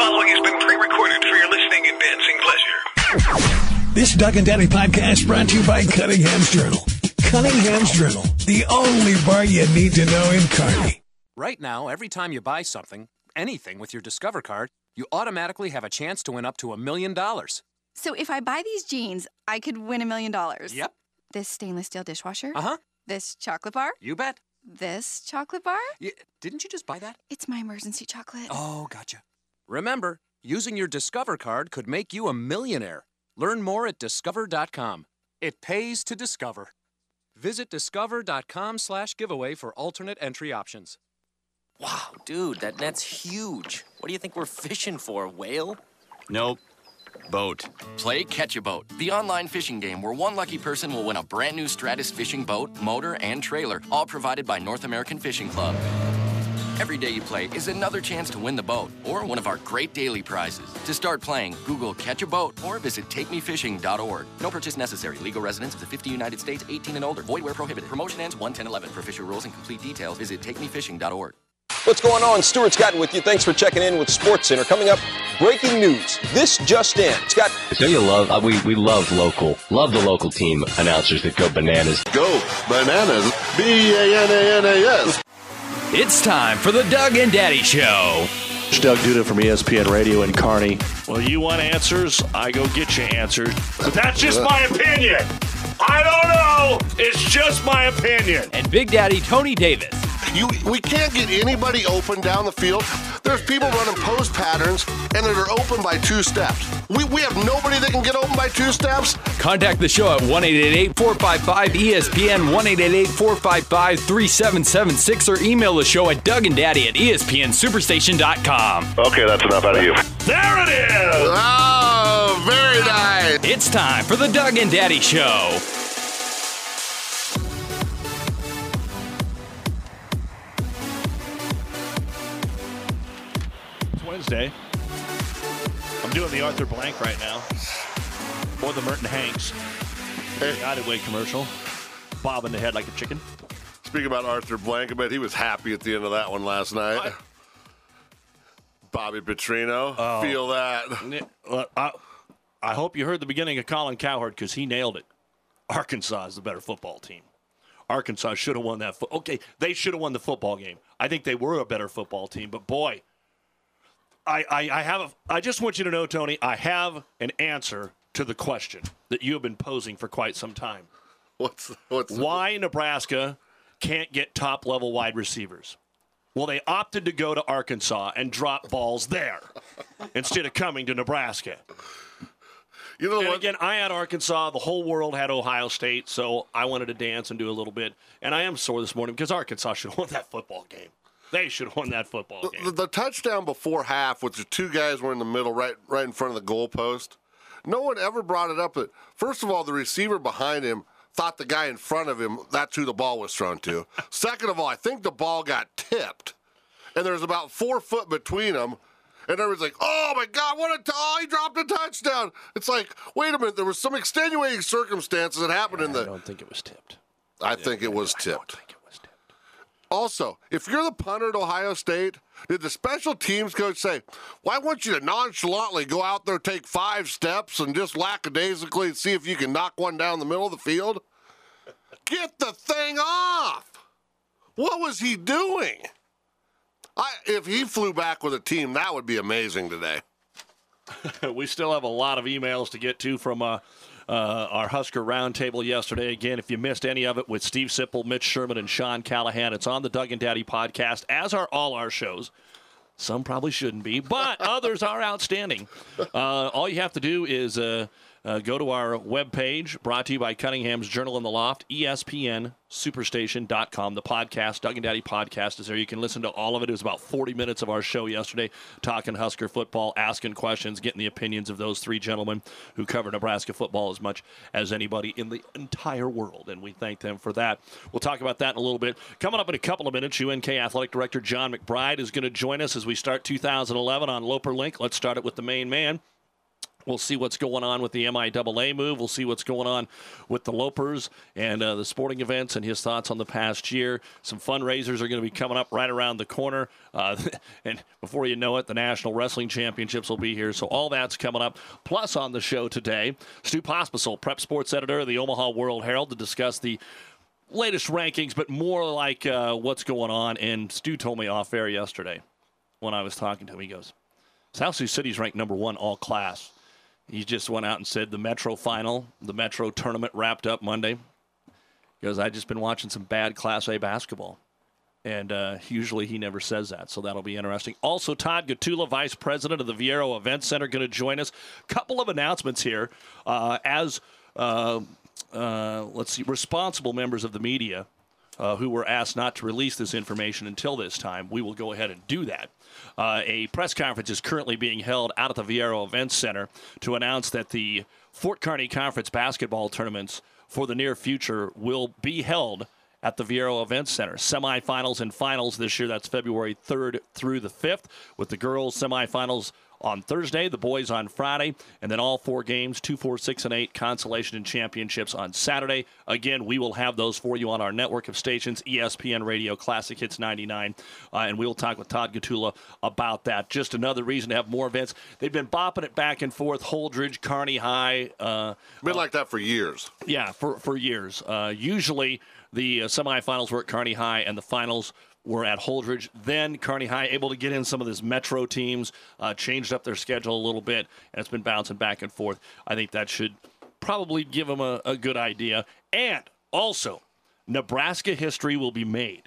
following has been pre-recorded for your listening and dancing pleasure. This Doug and Daddy podcast brought to you by Cunningham's Journal. Cunningham's Journal, the only bar you need to know in Kearney. Right now, every time you buy something, anything with your Discover card, you automatically have a chance to win up to $1 million. So if I buy these jeans, I could win $1 million? Yep. This stainless steel dishwasher? Uh-huh. This chocolate bar? You bet. This chocolate bar? Didn't you just buy that? It's my emergency chocolate. Oh, gotcha. Remember, using your Discover card could make you a millionaire. Learn more at discover.com. It pays to discover. Visit discover.com/giveaway for alternate entry options. Wow, dude, that net's huge. What do you think we're fishing for, a whale? Nope. Boat. Play Catch-A-Boat, the online fishing game where one lucky person will win a brand new Stratus fishing boat, motor, and trailer, all provided by North American Fishing Club. Every day you play is another chance to win the boat or one of our great daily prizes. To start playing, Google Catch-A-Boat or visit takemefishing.org. No purchase necessary. Legal residents of the 50 United States, 18 and older. Void where prohibited. Promotion ends 1/10/11. For official rules and complete details, visit takemefishing.org. What's going on? Stuart Scott with you. Thanks for checking in with Sports Center. Coming up, breaking news. This just in. Scott. Don't you love, we love the local team announcers that go bananas. Go bananas. B-A-N-A-N-A-S. It's time for the Doug and Daddy Show. It's Doug Duda from ESPN Radio in Kearney. Well, you want answers? I go get you answers. But that's just my opinion. I don't know. It's just my opinion. And Big Daddy Tony Davis. We can't get anybody open down the field. There's people running post patterns, and that are open by 2 steps. We have nobody that can get open by 2 steps. Contact the show at 1-888-455-ESPN, 1-888-455-3776, or email the show at DougandDaddy@ESPNSuperstation.com. Okay, that's enough out of you. There it is! Oh, very nice. It's time for the Doug and Daddy Show. Wednesday. I'm doing the Arthur Blank right now, or the Merton Hanks United Way commercial, bobbing the head like a chicken. Speaking about Arthur Blank, I bet he was happy at the end of that one last night. What? Bobby Petrino, feel that. I hope you heard the beginning of Colin Cowherd because he nailed it. Arkansas is the better football team. Arkansas should have won that. Okay, they should have won the football game. I think they were a better football team, but boy. I just want you to know, Tony, I have an answer to the question that you have been posing for quite some time. Why Nebraska can't get top-level wide receivers? Well, they opted to go to Arkansas and drop balls there instead of coming to Nebraska. You know what? Again, I had Arkansas. The whole world had Ohio State, so I wanted to dance and do a little bit. And I am sore this morning because Arkansas should have won that football game. They should have won that football game. The touchdown before half, which the 2 guys were in the middle, right in front of the goalpost, no one ever brought it up. That first of all, the receiver behind him thought the guy in front of him, that's who the ball was thrown to. Second of all, I think the ball got tipped, and there was about 4 foot between them, and everyone's like, oh, my God, he dropped a touchdown. It's like, wait a minute, there was some extenuating circumstances that happened in the... I don't think it was tipped. I think it was tipped. Also, if you're the punter at Ohio State, did the special teams coach say, well, I want you to nonchalantly go out there, take 5 steps, and just lackadaisically see if you can knock one down the middle of the field? Get the thing off! What was he doing? If he flew back with a team, that would be amazing today. We still have a lot of emails to get to from our Husker Roundtable yesterday. Again, if you missed any of it with Steve Sipple, Mitch Sherman, and Sean Callahan, it's on the Doug and Daddy podcast, as are all our shows. Some probably shouldn't be, but others are outstanding. All you have to do is go to our webpage, brought to you by Cunningham's Journal in the Loft, ESPNSuperstation.com. The podcast, Doug and Daddy podcast, is there. You can listen to all of it. It was about 40 minutes of our show yesterday, talking Husker football, asking questions, getting the opinions of those 3 gentlemen who cover Nebraska football as much as anybody in the entire world, and we thank them for that. We'll talk about that in a little bit. Coming up in a couple of minutes, UNK Athletic Director John McBride is going to join us as we start 2011 on Loper Link. Let's start it with the main man. We'll see what's going on with the MIAA move. We'll see what's going on with the Lopers and the sporting events and his thoughts on the past year. Some fundraisers are going to be coming up right around the corner. And before you know it, the National Wrestling Championships will be here. So all that's coming up. Plus on the show today, Stu Pospisil, Prep Sports Editor of the Omaha World Herald, to discuss the latest rankings, but more like what's going on. And Stu told me off air yesterday when I was talking to him. He goes, South Sioux City's ranked number 1 all class. He just went out and said the Metro final, the Metro tournament wrapped up Monday. He goes, I've just been watching some bad Class A basketball. And usually he never says that, so that'll be interesting. Also, Todd Gatula, Vice President of the Viero Event Center, going to join us. Couple of announcements here. Let's see, responsible members of the media who were asked not to release this information until this time, we will go ahead and do that. A press conference is currently being held out at the Viero Events Center to announce that the Fort Kearney Conference basketball tournaments for the near future will be held at the Viero Events Center. Semifinals and finals this year, that's February 3rd through the 5th, with the girls' semifinals on Thursday, the boys on Friday, and then all 4 games, 2, 4, 6, and 8, consolation and championships on Saturday. Again, we will have those for you on our network of stations, ESPN Radio, Classic Hits 99, and we'll talk with Todd Gatula about that. Just another reason to have more events. They've been bopping it back and forth, Holdridge, Kearney High. Been like that for years. Yeah, for years. Usually the semifinals were at Kearney High, and the finals were at Holdridge. Then Kearney High able to get in some of these Metro teams, changed up their schedule a little bit, and it's been bouncing back and forth. I think that should probably give them a good idea. And also, Nebraska history will be made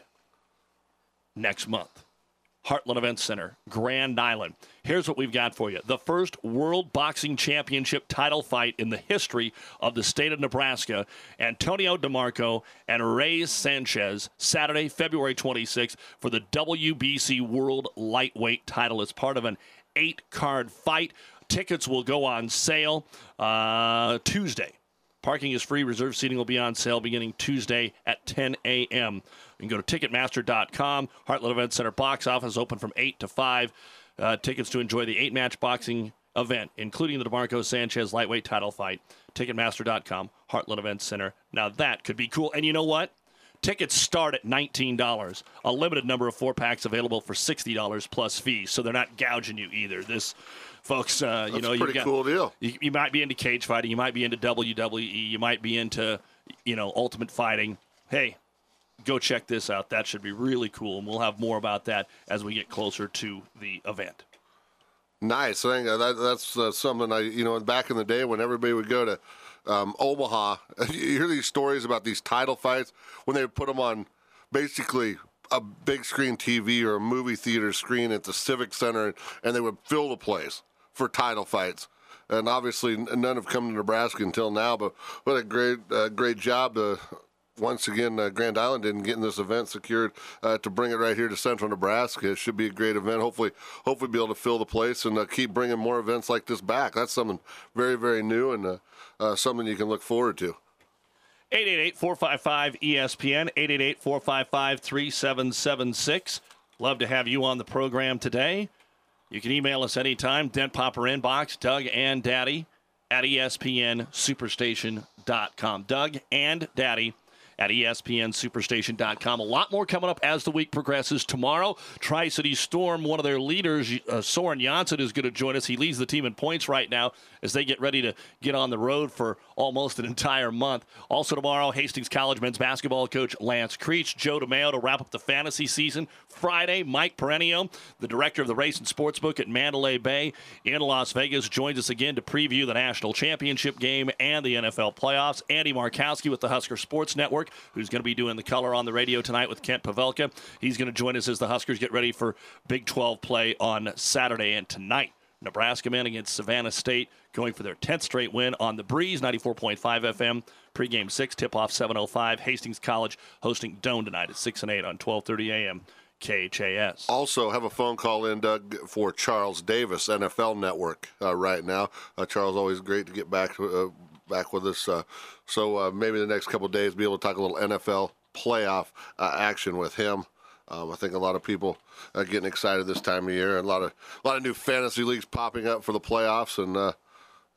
next month. Heartland Events Center, Grand Island. Here's what we've got for you. The first World Boxing Championship title fight in the history of the state of Nebraska. Antonio DeMarco and Reyes Sanchez, Saturday, February 26th, for the WBC World Lightweight title as part of an 8-card fight. Tickets will go on sale Tuesday. Parking is free. Reserved seating will be on sale beginning Tuesday at 10 a.m. You can go to Ticketmaster.com. Heartland Event Center box office open from 8 to 5. Tickets to enjoy the 8-match boxing event, including the DeMarco Sanchez lightweight title fight. Ticketmaster.com, Heartland Event Center. Now that could be cool. And you know what? Tickets start at $19. A limited number of 4-packs available for $60 plus fees, so they're not gouging you either. This, folks, That's a pretty cool deal. You might be into cage fighting. You might be into WWE. You might be into, ultimate fighting. Hey, go check this out. That should be really cool, and we'll have more about that as we get closer to the event. Nice. I think that's something back in the day when everybody would go to Omaha, you hear these stories about these title fights when they would put them on basically a big screen TV or a movie theater screen at the Civic Center, and they would fill the place for title fights. And obviously none have come to Nebraska until now, but what a great job. Once again, Grand Island didn't get in this event secured to bring it right here to Central Nebraska. It should be a great event. Hopefully be able to fill the place and keep bringing more events like this back. That's something very, very new and something you can look forward to. 888-455-ESPN, 888-455-3776. Love to have you on the program today. You can email us anytime, Dent Popper Inbox, Doug and Daddy at ESPNSuperstation.com. Doug and Daddy at ESPNSuperstation.com. A lot more coming up as the week progresses. Tomorrow, Tri-City Storm, one of their leaders, Soren Janssen, is going to join us. He leads the team in points right now as they get ready to get on the road for almost an entire month. Also tomorrow, Hastings College men's basketball coach Lance Creech, Joe DeMeo to wrap up the fantasy season. Friday, Mike Perenio, the director of the Race and Sportsbook at Mandalay Bay in Las Vegas, joins us again to preview the national championship game and the NFL playoffs. Andy Markowski with the Husker Sports Network, who's going to be doing the color on the radio tonight with Kent Pavelka. He's going to join us as the Huskers get ready for Big 12 play on Saturday. And tonight, Nebraska men against Savannah State going for their 10th straight win on the Breeze, 94.5 FM. Pregame 6, tip-off 7:05. Hastings College hosting Doane tonight at 6 and 8 on 12:30 a.m. KHAS. Also have a phone call in, Doug, for Charles Davis, NFL Network right now. Charles, always great to get back with us. So maybe the next couple of days be able to talk a little NFL playoff action with him. I think a lot of people are getting excited this time of year, and a lot of new fantasy leagues popping up for the playoffs, and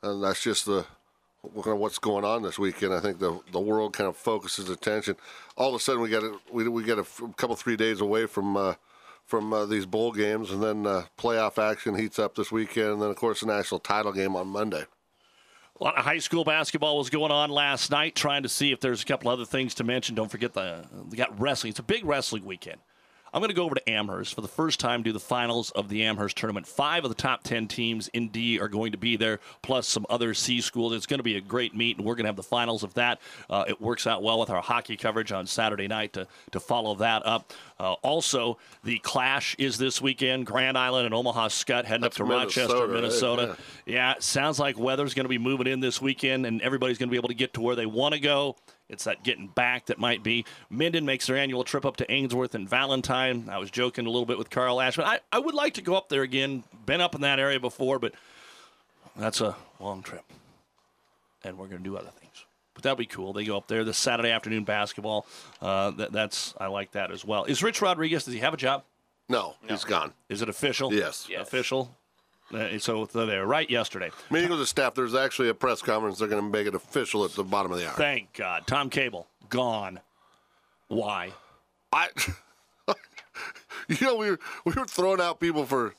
and that's just what's going on this weekend. I think the world kind of focuses attention. All of a sudden, we get a couple 3 days away from these bowl games, and then playoff action heats up this weekend, and then of course the national title game on Monday. A lot of high school basketball was going on last night, trying to see if there's a couple other things to mention. Don't forget they got wrestling. It's a big wrestling weekend. I'm going to go over to Amherst for the first time, do the finals of the Amherst tournament. 5 of the top 10 teams in D are going to be there, plus some other C schools. It's going to be a great meet, and we're going to have the finals of that. It works out well with our hockey coverage on Saturday night to follow that up. Also, the Clash is this weekend. Grand Island and Omaha Skutt heading up to Rochester, Minnesota. Right? Yeah, sounds like weather's going to be moving in this weekend, and everybody's going to be able to get to where they want to go. It's that getting back that might be. Minden makes their annual trip up to Ainsworth and Valentine. I was joking a little bit with Carl Ashman. I would like to go up there again. Been up in that area before, but that's a long trip. And we're going to do other things. But that'll be cool. They go up there. The Saturday afternoon basketball, I like that as well. Is Rich Rodriguez, does he have a job? No, he's gone. Is it official? Yes. Official? So they're right yesterday. Meeting with the staff, there's actually a press conference. They're going to make it official at the bottom of the hour. Thank God. Tom Cable, gone. Why? We were throwing out people for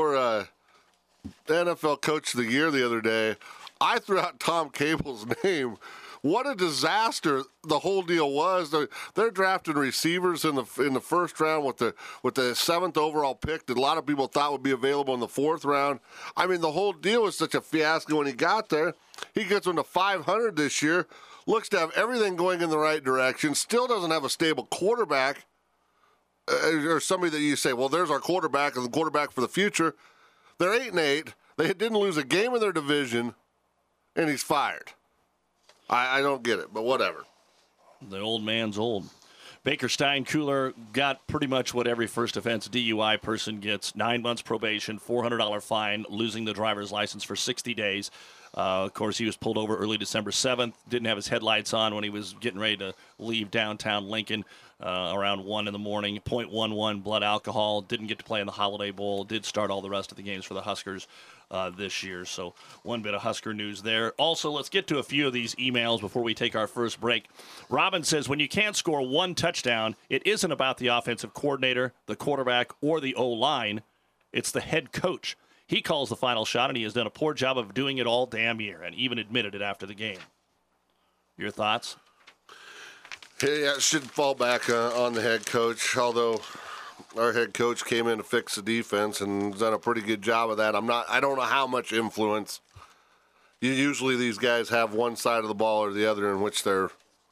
NFL Coach of the Year the other day. I threw out Tom Cable's name. What a disaster the whole deal was. They're drafting receivers in the first round with the 7th overall pick that a lot of people thought would be available in the 4th round. I mean, the whole deal was such a fiasco when he got there. He gets them to 500 this year, looks to have everything going in the right direction, still doesn't have a stable quarterback or somebody that you say, well, there's our quarterback and the quarterback for the future. They're 8-8. They didn't lose a game in their division, and he's fired. I don't get it, but whatever. The old man's old. Baker Steinkuhler got pretty much what every first offense DUI person gets: 9 months probation, $400 fine, losing the driver's license for 60 days. Of course, he was pulled over early December 7th. Didn't have his headlights on when he was getting ready to leave downtown Lincoln around 1 in the morning. 0.11 blood alcohol. Didn't get to play in the Holiday Bowl. Did start all the rest of the games for the Huskers this year. So one bit of Husker news there. Also, let's get to a few of these emails before we take our first break. Robin says, when you can't score one touchdown, it isn't about the offensive coordinator, the quarterback, or the O-line. It's the head coach. He calls the final shot, and he has done a poor job of doing it all damn year, and even admitted it after the game. Your thoughts? Yeah, it should fall back on the head coach, although our head coach came in to fix the defense and done a pretty good job of that. I don't know how much influence. Usually these guys have one side of the ball or the other in which they're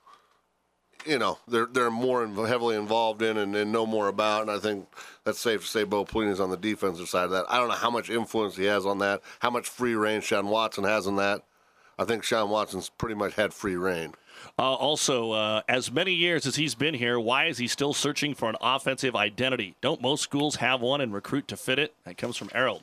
more heavily involved in and know more about, and I think that's safe to say Bo Pelini's on the defensive side of that. I don't know how much influence he has on that, how much free reign Sean Watson has on that. I think Sean Watson's pretty much had free reign. Also, as many years as he's been here, why is he still searching for an offensive identity? Don't most schools have one and recruit to fit it? That comes from Harold.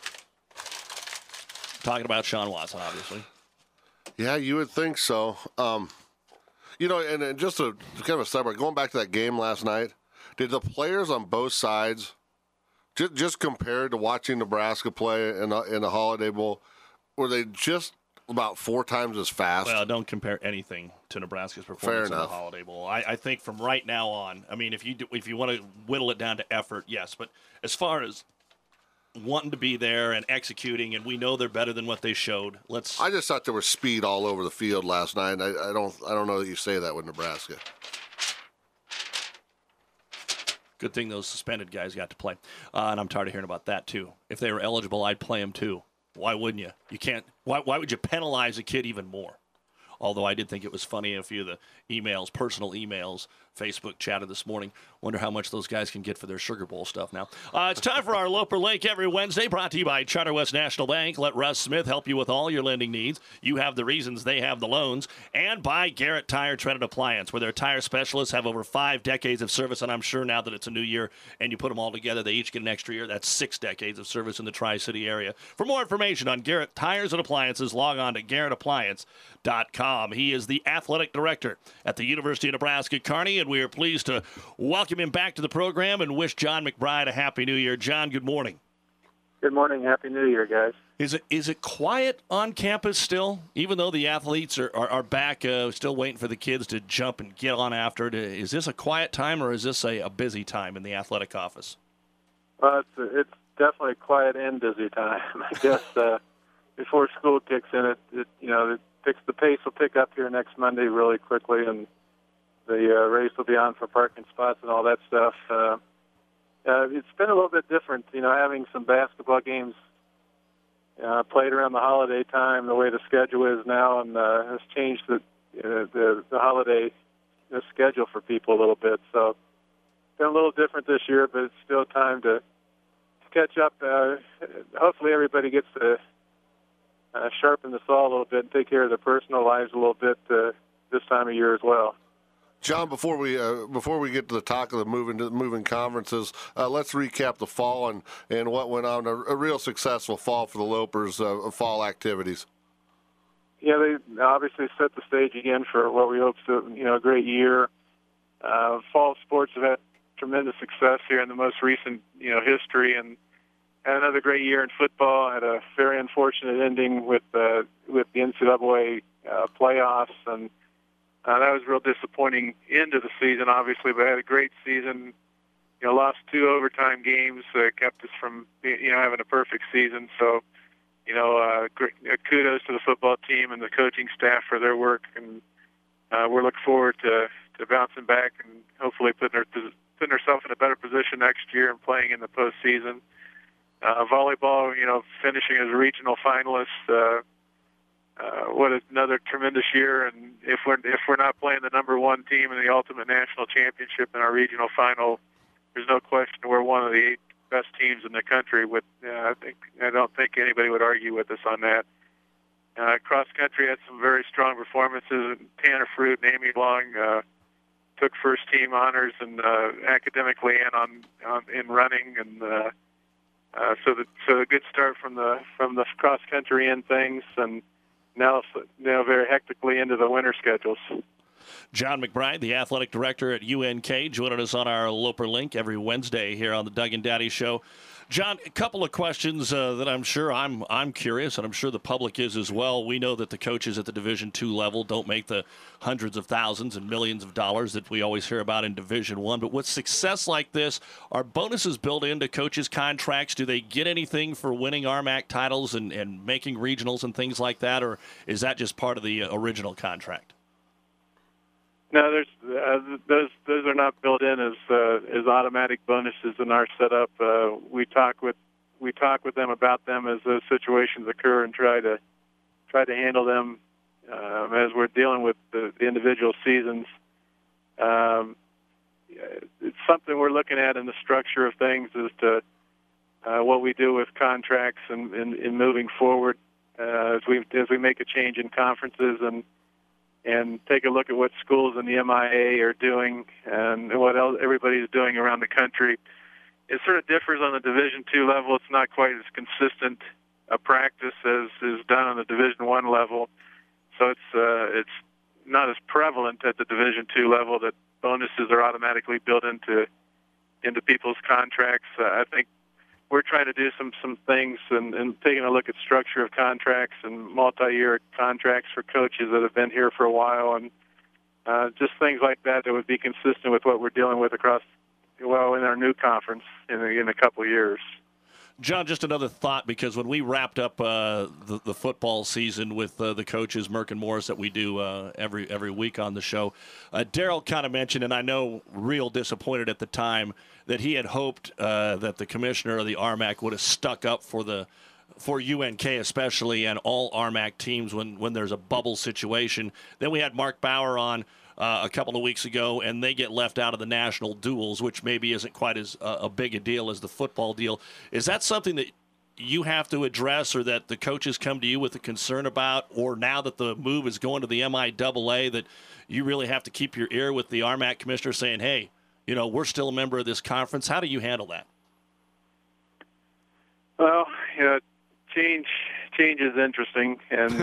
Talking about Sean Watson, obviously. Yeah, you would think so. And just a kind of a sidebar, going back to that game last night, did the players on both sides, just compared to watching Nebraska play in the Holiday Bowl, were they just about 4 times as fast? Well, don't compare anything to Nebraska's performance in the Holiday Bowl. I think from right now on, I mean, if you want to whittle it down to effort, yes. But as far as wanting to be there and executing, and we know they're better than what they showed. I just thought there was speed all over the field last night. I don't know that you say that with Nebraska. Good thing those suspended guys got to play. And I'm tired of hearing about that, too. If they were eligible, I'd play them, too. Why wouldn't you? You can't. Why would you penalize a kid even more? Although I did think it was funny, a few of the emails, personal emails, Facebook chatted this morning. Wonder how much those guys can get for their Sugar Bowl stuff now. It's time for our Loper Lake every Wednesday, brought to you by Charter West National Bank. Let Russ Smith help you with all your lending needs. You have the reasons, they have the loans. And by Garrett Tire Treaded Appliance, where their tire specialists have over 5 decades of service. And I'm sure now that it's a new year and you put them all together, they each get an extra year. That's 6 decades of service in the Tri-City area. For more information on Garrett Tires and Appliances, log on to GarrettAppliance.com. He is the athletic director at the University of Nebraska-Kearney, and we are pleased to welcome him back to the program and wish John McBride a Happy New Year. John, good morning. Good morning. Happy New Year, guys. Is it quiet on campus still, even though the athletes are back, still waiting for the kids to jump and get on after it? Is this a quiet time, or is this a busy time in the athletic office? Well, it's definitely a quiet and busy time. I guess before school kicks in, the pace will pick up here next Monday really quickly, and the race will be on for parking spots and all that stuff. It's been a little bit different, having some basketball games played around the holiday time, the way the schedule is now, and has changed the holiday schedule for people a little bit. So it's been a little different this year, but it's still time to catch up. Hopefully everybody gets to sharpen the saw a little bit and take care of their personal lives a little bit this time of year as well. John, before we get to the talk of the moving conferences, let's recap the fall and what went on. A real successful fall for the Lopers, fall activities. Yeah, they obviously set the stage again for what we hope to, a great year. Fall sports have had tremendous success here in the most recent, history, and had another great year in football. Had a very unfortunate ending with the NCAA playoffs, and that was a real disappointing end of the season, obviously, but had a great season. Lost 2 overtime games, kept us from having a perfect season. So, kudos to the football team and the coaching staff for their work, and we're looking forward to bouncing back and hopefully putting ourselves in a better position next year and playing in the postseason. Volleyball, finishing as a regional finalist. What another tremendous year, and if we're not playing the number one team in the Ultimate National Championship in our regional final, there's no question we're one of the 8 best teams in the country. I don't think anybody would argue with us on that. Cross country had some very strong performances. Tanner Fruit and Amy Long took first team honors, and academically and in running, and so a good start from the cross country end things, and now very hectically into the winter schedules. John McBride, the athletic director at UNK, joining us on our Loper Link every Wednesday here on the Doug and Daddy Show. John, a couple of questions that I'm sure I'm curious, and I'm sure the public is as well. We know that the coaches at the Division II level don't make the hundreds of thousands and millions of dollars that we always hear about in Division I. But with success like this, are bonuses built into coaches' contracts? Do they get anything for winning RMAC titles and making regionals and things like that, or is that just part of the original contract? No, those are not built in as automatic bonuses in our setup. We talk with them about them as those situations occur and try to handle them as we're dealing with the individual seasons. It's something we're looking at in the structure of things as to what we do with contracts and in moving forward as we make a change in conferences and take a look at what schools in the MIA are doing and what else everybody's doing around the country. It sort of differs on the Division II level. It's not quite as consistent a practice as is done on the Division I level. So it's not as prevalent at the Division II level that bonuses are automatically built into people's contracts. I think we're trying to do some things and taking a look at structure of contracts and multi-year contracts for coaches that have been here for a while, and just things like that would be consistent with what we're dealing with in our new conference in a couple of years. John, just another thought, because when we wrapped up the football season with the coaches, Merck and Morris, that we do every week on the show, Daryl kind of mentioned, and I know real disappointed at the time, that he had hoped that the commissioner of the RMAC would have stuck up for UNK especially and all RMAC teams when there's a bubble situation. Then we had Mark Bauer on a couple of weeks ago, and they get left out of the national duels, which maybe isn't quite as a big a deal as the football deal. Is that something that you have to address, or that the coaches come to you with a concern about, or now that the move is going to the MIAA, that you really have to keep your ear with the RMAC commissioner saying, hey, we're still a member of this conference? How do you handle that? Well, change is interesting, and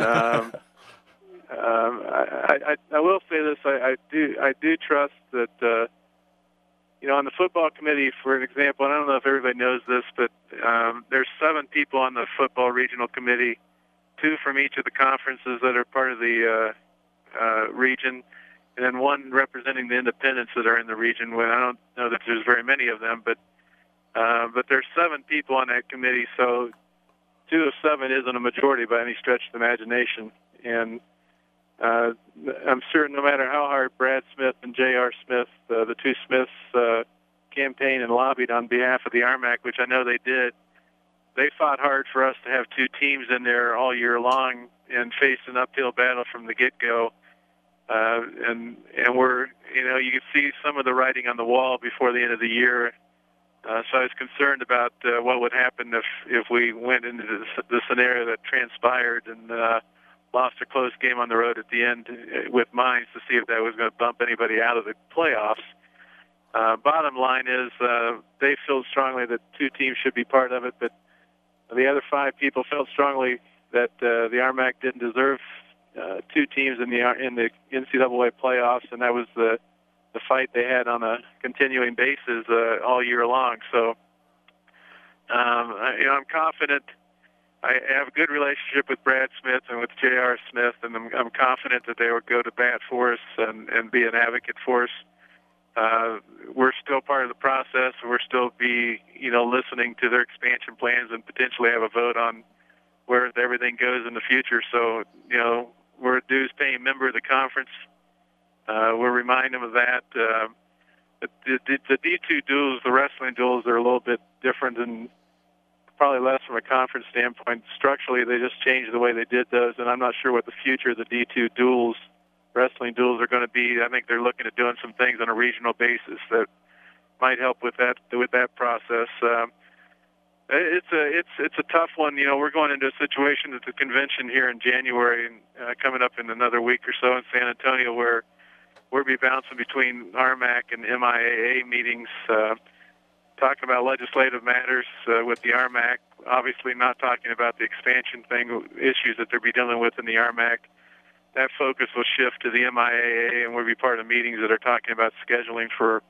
I will say this: I do trust that on the football committee, for an example, and I don't know if everybody knows this, but there's 7 people on the football regional committee, 2 from each of the conferences that are part of the region, and then 1 representing the independents that are in the region. Well, I don't know that there's very many of them, but there's 7 people on that committee, so 2 of 7 isn't a majority by any stretch of the imagination. And I'm sure no matter how hard Brad Smith and J.R. Smith, the 2 Smiths, campaigned and lobbied on behalf of the RMAC, which I know they did, they fought hard for us to have 2 teams in there all year long and faced an uphill battle from the get-go. And we're, you could see some of the writing on the wall before the end of the year. So I was concerned about what would happen if we went into the scenario that transpired and lost a close game on the road at the end with Mines to see if that was going to bump anybody out of the playoffs. Bottom line is they feel strongly that 2 teams should be part of it, but the other 5 people felt strongly that the RMAC didn't deserve 2 teams in the NCAA playoffs, and that was the fight they had on a continuing basis all year long. So, I'm confident. I have a good relationship with Brad Smith and with J.R. Smith, and I'm confident that they would go to bat for us and be an advocate for us. We're still part of the process. We're still listening to their expansion plans and potentially have a vote on where everything goes in the future. So, we're a dues-paying member of the conference. We're reminding them of that. The D2 duels, the wrestling duels, are a little bit different and probably less from a conference standpoint. Structurally, they just changed the way they did those, and I'm not sure what the future of the D2 duels, wrestling duels, are going to be. I think they're looking at doing some things on a regional basis that might help with that process. It's a tough one. We're going into a situation at the convention here in January and coming up in another week or so in San Antonio where we'll be bouncing between RMAC and MIAA meetings, talking about legislative matters with the RMAC, obviously not talking about the expansion issues that they'll be dealing with in the RMAC. That focus will shift to the MIAA, and we'll be part of meetings that are talking about scheduling for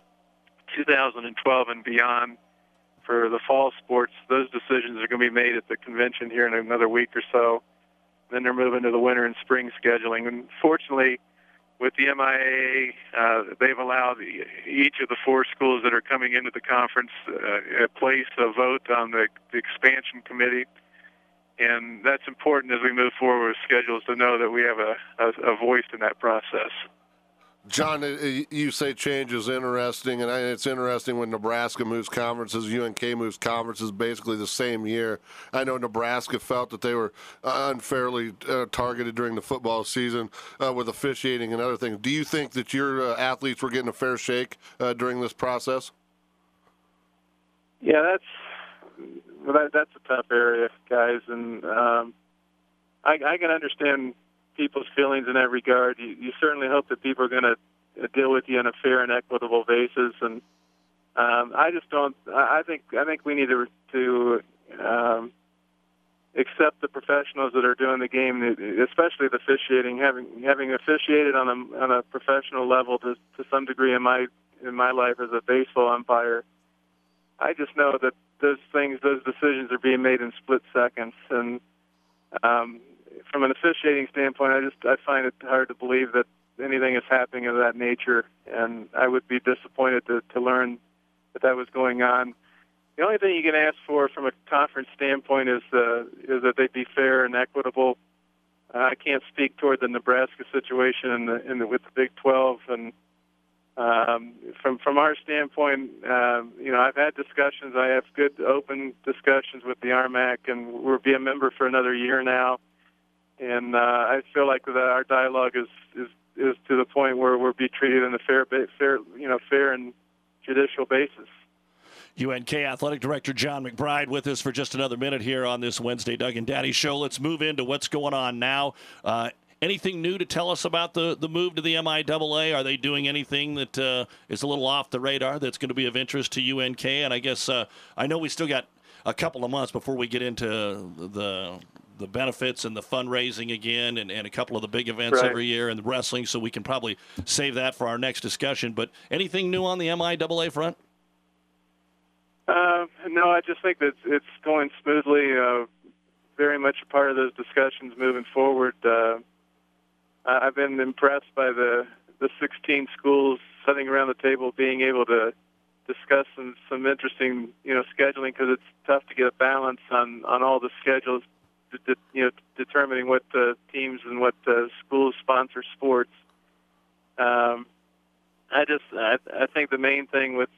2012 and beyond for the fall sports. Those decisions are going to be made at the convention here in another week or so. Then they're moving to the winter and spring scheduling. And fortunately, with the MIAA, they've allowed each of the 4 schools that are coming into the conference place a vote on the expansion committee. And that's important as we move forward with schedules to know that we have a voice in that process. John, you say change is interesting, and it's interesting when Nebraska moves conferences, UNK moves conferences basically the same year. I know Nebraska felt that they were unfairly targeted during the football season with officiating and other things. Do you think that your athletes were getting a fair shake during this process? Yeah, that's a tough area, guys, and I can understand people's feelings in that regard. You certainly hope that people are going to deal with you on a fair and equitable basis, and I just don't. I think we need to accept the professionals that are doing the game, especially the officiating. Having officiated on a professional level to some degree in my life as a baseball umpire, I just know that those decisions are being made in split seconds, and from an officiating standpoint, I find it hard to believe that anything is happening of that nature, and I would be disappointed to learn that was going on. The only thing you can ask for from a conference standpoint is that they be fair and equitable. I can't speak toward the Nebraska situation with the Big 12, and from our standpoint, I've had discussions. I have good open discussions with the RMAC, and we'll be a member for another year now. And I feel like that our dialogue is to the point where we'll be treated in a fair and judicial basis. UNK Athletic Director John McBride with us for just another minute here on this Wednesday Doug and Daddy Show. Let's move into what's going on now. Anything new to tell us about the move to the MIAA? Are they doing anything that is a little off the radar that's going to be of interest to UNK? And I guess I know we still got a couple of months before we get into the the benefits and the fundraising again, and a couple of the big events every year, and the wrestling. So we can probably save that for our next discussion. But anything new on the MIAA front? No, I just think that it's going smoothly. Very much a part of those discussions moving forward. I've been impressed by the 16 schools sitting around the table being able to discuss some interesting, scheduling, because it's tough to get a balance on all the schedules, determining what teams and what schools sponsor sports. I think the main thing with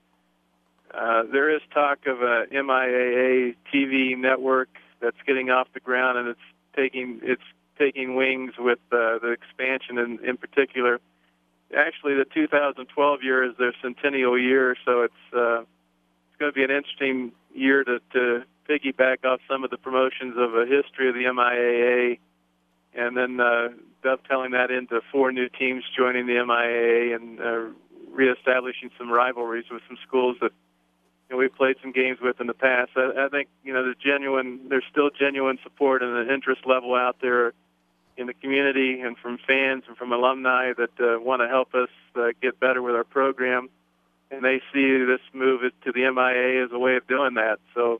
there is talk of a MIAA TV network that's getting off the ground, and it's taking wings with the expansion in particular. Actually, the 2012 year is their centennial year, so it's going to be an interesting year to piggyback off some of the promotions of a history of the MIAA, and then dovetailing that into 4 new teams joining the MIAA and reestablishing some rivalries with some schools that we've played some games with in the past. I think there's still genuine support and an interest level out there in the community and from fans and from alumni that want to help us get better with our program, and they see this move to the MIAA as a way of doing that. So,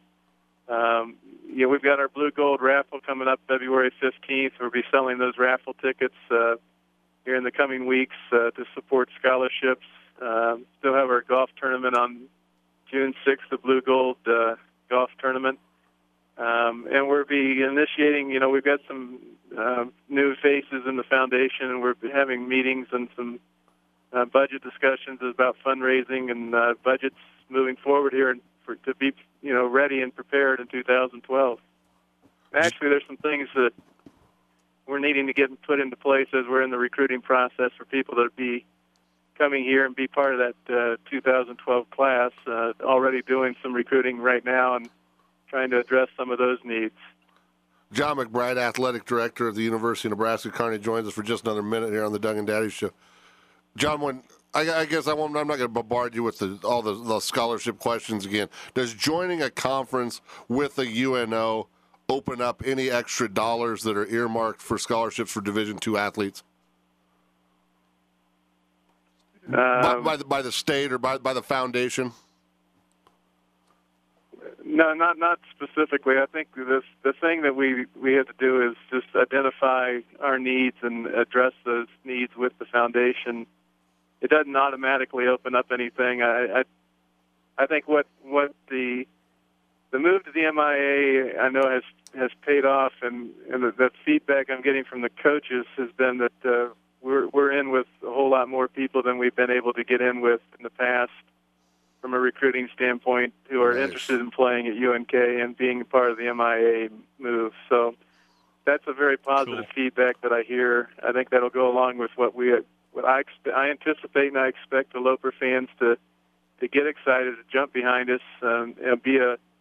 we've got our Blue Gold raffle coming up February 15th. We'll be selling those raffle tickets here in the coming weeks to support scholarships. Still have our golf tournament on June 6th, the Blue Gold golf tournament. And we'll be initiating, we've got some new faces in the foundation, and we're having meetings and some budget discussions about fundraising and budgets moving forward here to be, ready and prepared in 2012. Actually, there's some things that we're needing to get put into place as we're in the recruiting process for people that be coming here and be part of that 2012 class, already doing some recruiting right now and trying to address some of those needs. John McBride, Athletic Director of the University of Nebraska-Kearney, joins us for just another minute here on the Doug and Daddy Show. John, I guess I'm not going to bombard you with all the scholarship questions again. Does joining a conference with a UNO open up any extra dollars that are earmarked for scholarships for Division II athletes? By the state or by the foundation? No, not specifically. I think the thing that we have to do is just identify our needs and address those needs with the foundation. It doesn't automatically open up anything. I think what the move to the MIAA I know has paid off, and the feedback I'm getting from the coaches has been that we're in with a whole lot more people than we've been able to get in with in the past from a recruiting standpoint who are interested in playing at UNK and being a part of the MIAA move. So that's a very positive feedback that I hear. I think that'll go along with what I anticipate and I expect the Loper fans to get excited, to jump behind us, and be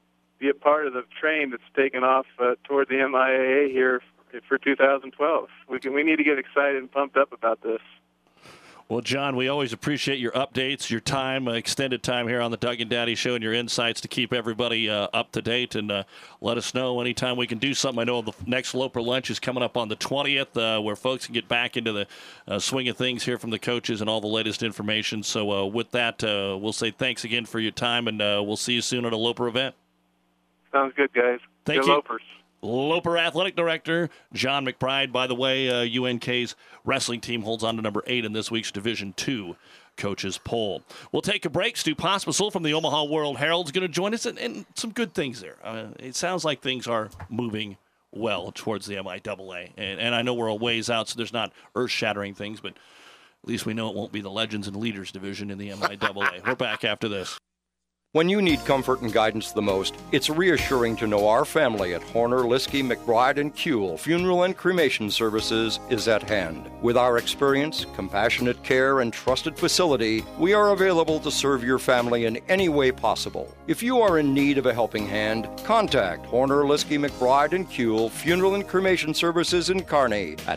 a part of the train that's taken off toward the MIAA here for 2012. We need to get excited and pumped up about this. Well, John, we always appreciate your updates, your time, extended time here on the Doug and Daddy Show, and your insights to keep everybody up to date. And let us know anytime we can do something. I know the next Loper Lunch is coming up on the 20th, where folks can get back into the swing of things here from the coaches and all the latest information. So with that, we'll say thanks again for your time, and we'll see you soon at a Loper event. Sounds good, guys. Thank you. Lopers. Loper Athletic Director John McBride. By the way, UNK's wrestling team holds on to number 8 in this week's Division II coaches poll. We'll take a break. Stu Pospisil from the Omaha World Herald is going to join us, and some good things there. It sounds like things are moving well towards the MIAA, and I know we're a ways out, so there's not earth-shattering things, but at least we know it won't be the Legends and Leaders division in the MIAA. We're back after this. When you need comfort and guidance the most, it's reassuring to know our family at Horner, Liskey, McBride, and Kuehl Funeral and Cremation Services is at hand. With our experience, compassionate care, and trusted facility, we are available to serve your family in any way possible. If you are in need of a helping hand, contact Horner, Liskey, McBride, and Kuehl Funeral and Cremation Services in Kearney at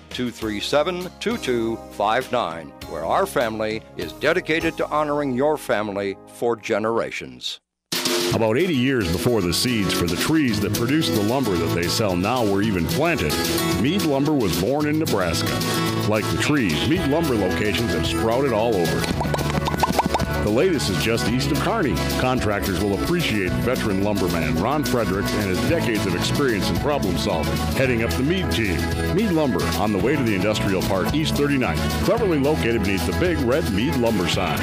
237-2259, where our family is dedicated to honoring your family for generations. About 80 years before the seeds for the trees that produce the lumber that they sell now were even planted, Mead Lumber was born in Nebraska. Like the trees, Mead Lumber locations have sprouted all over. The latest is just east of Kearney. Contractors will appreciate veteran lumberman Ron Frederick and his decades of experience in problem solving, heading up the Mead team. Mead Lumber, on the way to the Industrial Park, East 39th, cleverly located beneath the big red Mead Lumber sign.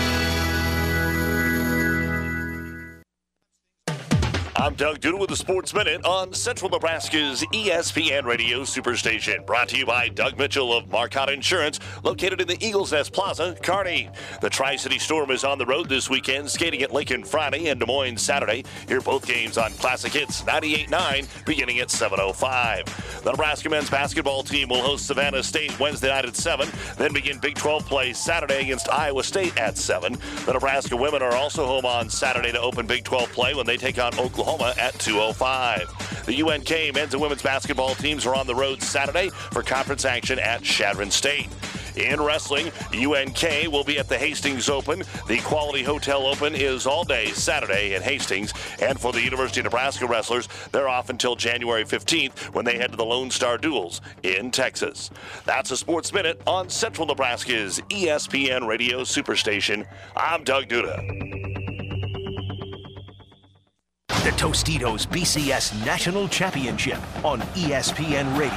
I'm Doug Duda with the Sports Minute on Central Nebraska's ESPN Radio Superstation. Brought to you by Doug Mitchell of Marcotte Insurance, located in the Eagles Nest Plaza, Kearney. The Tri-City Storm is on the road this weekend, skating at Lincoln Friday and Des Moines Saturday. Hear both games on Classic Hits 98.9, beginning at 7:05. The Nebraska men's basketball team will host Savannah State Wednesday night at 7, then begin Big 12 play Saturday against Iowa State at 7. The Nebraska women are also home on Saturday to open Big 12 play when they take on Oklahoma at 2:05. The UNK men's and women's basketball teams are on the road Saturday for conference action at Chadron State. In wrestling, UNK will be at the Hastings Open. The Quality Hotel Open is all day Saturday in Hastings. And for the University of Nebraska wrestlers, they're off until January 15th when they head to the Lone Star Duels in Texas. That's a Sports Minute on Central Nebraska's ESPN Radio Superstation. I'm Doug Duda. The Tostitos BCS National Championship on ESPN Radio.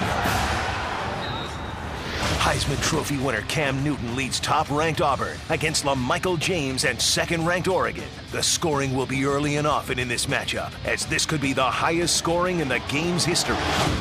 Heisman Trophy winner Cam Newton leads top-ranked Auburn against LaMichael James and second-ranked Oregon. The scoring will be early and often in this matchup, as this could be the highest scoring in the game's history.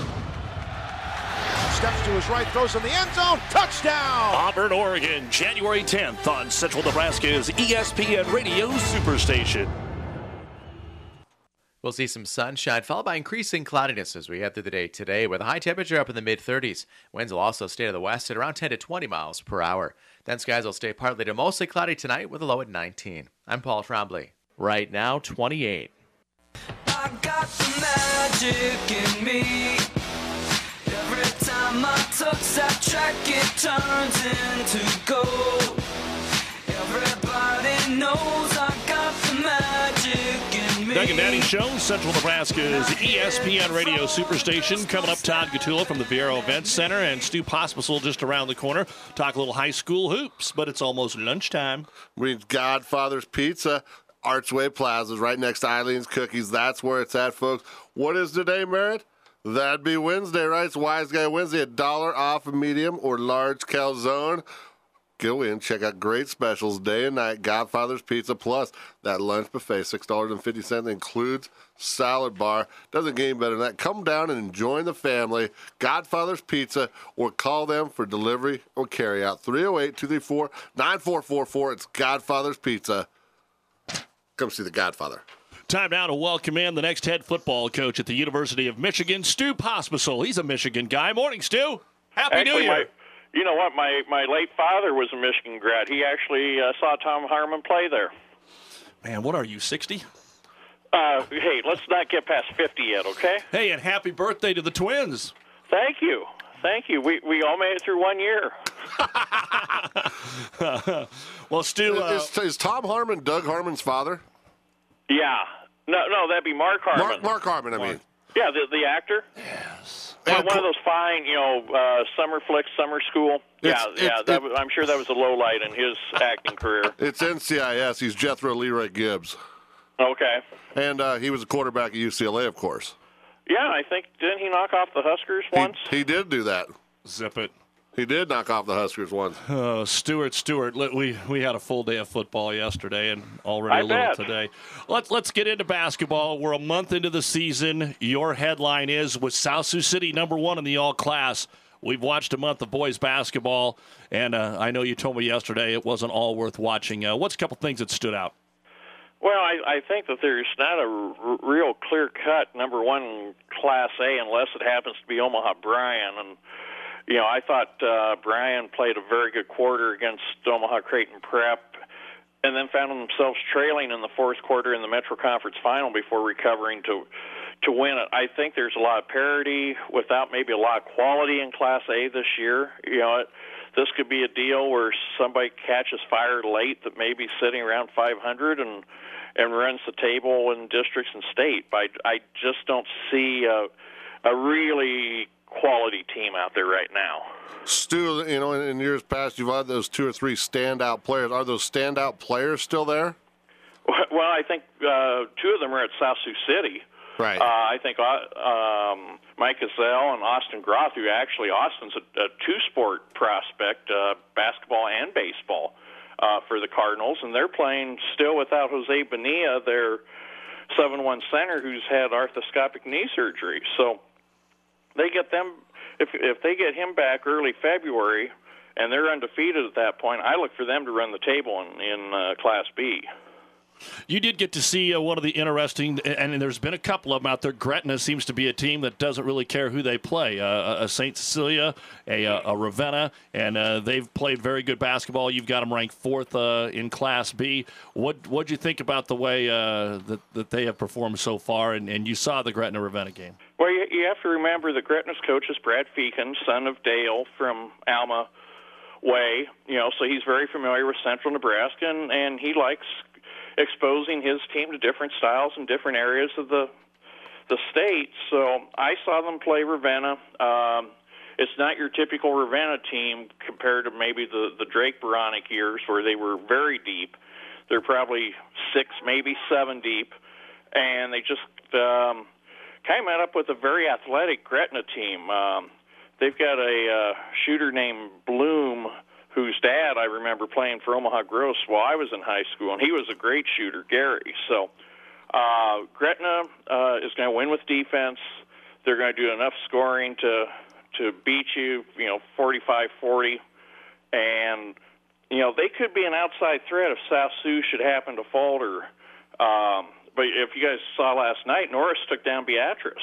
Steps to his right, throws in the end zone, touchdown! Auburn, Oregon, January 10th on Central Nebraska's ESPN Radio Superstation. We'll see some sunshine, followed by increasing cloudiness as we head through the day today, with a high temperature up in the mid-30s. Winds will also stay to the west at around 10 to 20 miles per hour. Then skies will stay partly to mostly cloudy tonight with a low at 19. I'm Paul Trombley. Right now, 28. I got the magic in me. Every time I touch that track, it turns into gold. Everybody knows I got the magic in me. Doug and Daddy Show, Central Nebraska's ESPN Radio Superstation. Coming up, Todd Gatula from the Viero Events Center and Stu Pospisil just around the corner. Talk a little high school hoops, but it's almost lunchtime. We need Godfather's Pizza, Archway Plaza, right next to Eileen's Cookies. That's where it's at, folks. What is today, Merritt? That'd be Wednesday, right? It's Wise Guy Wednesday, $1 off a medium or large calzone. Go in, check out great specials day and night. Godfather's Pizza Plus. That lunch buffet, $6.50, includes salad bar. Doesn't get any better than that. Come down and join the family. Godfather's Pizza, or call them for delivery or carry out. 308-234-9444. It's Godfather's Pizza. Come see the Godfather. Time now to welcome in the next head football coach at the University of Michigan, Stu Pospisil. He's a Michigan guy. Morning, Stu. Happy New Year. You know what? My late father was a Michigan grad. He actually saw Tom Harmon play there. Man, what are you, 60? Hey, let's not get past 50 yet, okay? Hey, and happy birthday to the Twins. Thank you. Thank you. We all made it through 1 year. Well, Stu... Is Tom Harmon Doug Harmon's father? Yeah. No, that'd be Mark Harmon. Mark Harmon, I mean. Yeah, the actor. Yes. One of those fine, summer flicks, summer school. I'm sure that was a low light in his acting career. It's NCIS. He's Jethro Leroy Gibbs. Okay. And he was a quarterback at UCLA, of course. Yeah, I think, didn't he knock off the Huskers once? He did do that. Zip it. He did knock off the Huskers once. Stewart, we had a full day of football yesterday and already a little today. Let's get into basketball. We're a month into the season. Your headline is, with South Sioux City #1 in the all-class, we've watched a month of boys basketball, and I know you told me yesterday it wasn't all worth watching. What's a couple things that stood out? Well, I think that there's not a real clear-cut #1 Class A unless it happens to be Omaha Bryan. And I thought Bryan played a very good quarter against Omaha Creighton Prep, and then found themselves trailing in the fourth quarter in the Metro Conference Final before recovering to win it. I think there's a lot of parity without maybe a lot of quality in Class A this year. This could be a deal where somebody catches fire late that may be sitting around 500 and runs the table in districts and state. But I just don't see a really quality team out there right now. Stu, in years past, you've had those 2 or 3 standout players. Are those standout players still there? Well, I think 2 of them are at South Sioux City. Right. I think Mike Gazelle and Austin Groth, who actually Austin's a 2-sport prospect, basketball and baseball, for the Cardinals, and they're playing still without Jose Bonilla, their 7-1 center, who's had arthroscopic knee surgery. So they get them, if they get him back early February, and they're undefeated at that point, I look for them to run the table in Class B. You did get to see one of the interesting, and there's been a couple of them out there. Gretna seems to be a team that doesn't really care who they play. A St. Cecilia, a Ravenna, and they've played very good basketball. You've got them ranked 4th in Class B. What'd you think about the way that they have performed so far? And you saw the Gretna-Ravenna game. Well, you have to remember that Gretna's coach is Brad Feakin, son of Dale from Alma Way. So he's very familiar with Central Nebraska, and he likes exposing his team to different styles in different areas of the state. So I saw them play Ravenna. It's not your typical Ravenna team compared to maybe the Drake Boronic years where they were very deep. They're probably 6, maybe 7 deep, and they just kind of met up with a very athletic Gretna team. They've got a shooter named Bloom, whose dad I remember playing for Omaha Gross while I was in high school, and he was a great shooter, Gary. So Gretna is going to win with defense. They're going to do enough scoring to beat you, 45-40. And, they could be an outside threat if South Sioux should happen to falter. But if you guys saw last night, Norris took down Beatrice.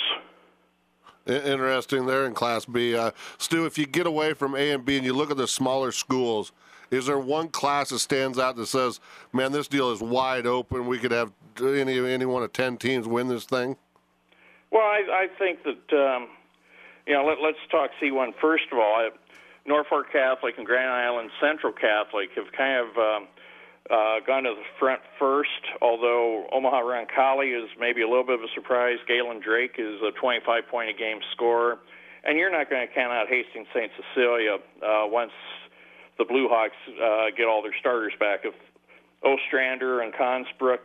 Interesting there in Class B. Stu, if you get away from A and B and you look at the smaller schools, is there one class that stands out that says, man, this deal is wide open, we could have any one of 10 teams win this thing? Well, I think that, let's talk C1 first of all. Norfolk Catholic and Grand Island Central Catholic have kind of gone to the front first, although Omaha Roncalli is maybe a little bit of a surprise. Galen Drake is a 25-point-a-game scorer. And you're not going to count out Hastings St. Cecilia once the Blue Hawks get all their starters back. If Ostrander and Consbrook,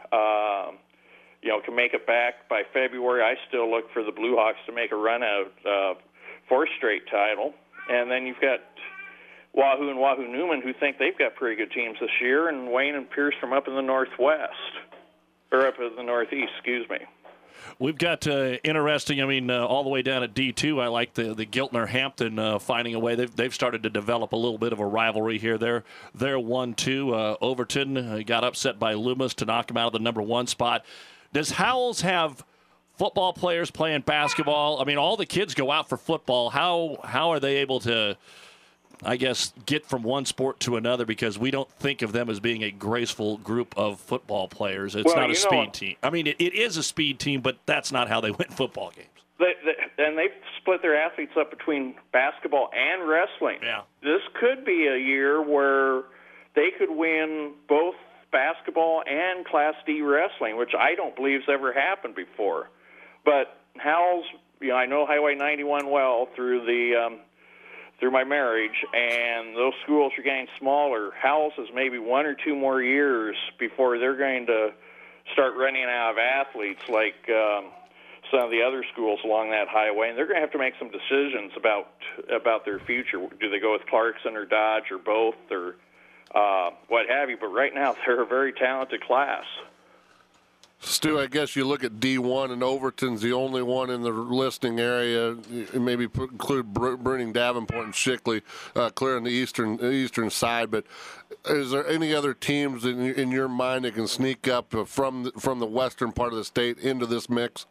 can make it back by February, I still look for the Blue Hawks to make a run at a 4th straight title. And then you've got Wahoo and Wahoo Newman, who think they've got pretty good teams this year, and Wayne and Pierce from up in the northwest, or up in the northeast, excuse me. We've got interesting, all the way down at D2, I like the Giltner-Hampton finding a way. They've started to develop a little bit of a rivalry here. They're 1-2. Overton got upset by Loomis to knock them out of the number 1 spot. Does Howells have football players playing basketball? All the kids go out for football. How are they able to, I guess, get from one sport to another, because we don't think of them as being a graceful group of football players. It's not a speed team. It is a speed team, but that's not how they win football games. And they've split their athletes up between basketball and wrestling. Yeah. This could be a year where they could win both basketball and Class D wrestling, which I don't believe has ever happened before. But Howells, I know Highway 91 well through my marriage, and those schools are getting smaller. Howells has maybe 1 or 2 more years before they're going to start running out of athletes like some of the other schools along that highway, and they're going to have to make some decisions about their future. Do they go with Clarkson or Dodge or both or what have you? But right now they're a very talented class. Stu, I guess you look at D1, and Overton's the only one in the listing area. Maybe include Bruning, Davenport, and Shickley clear on the eastern side. But is there any other teams in your mind that can sneak up from the western part of the state into this mix?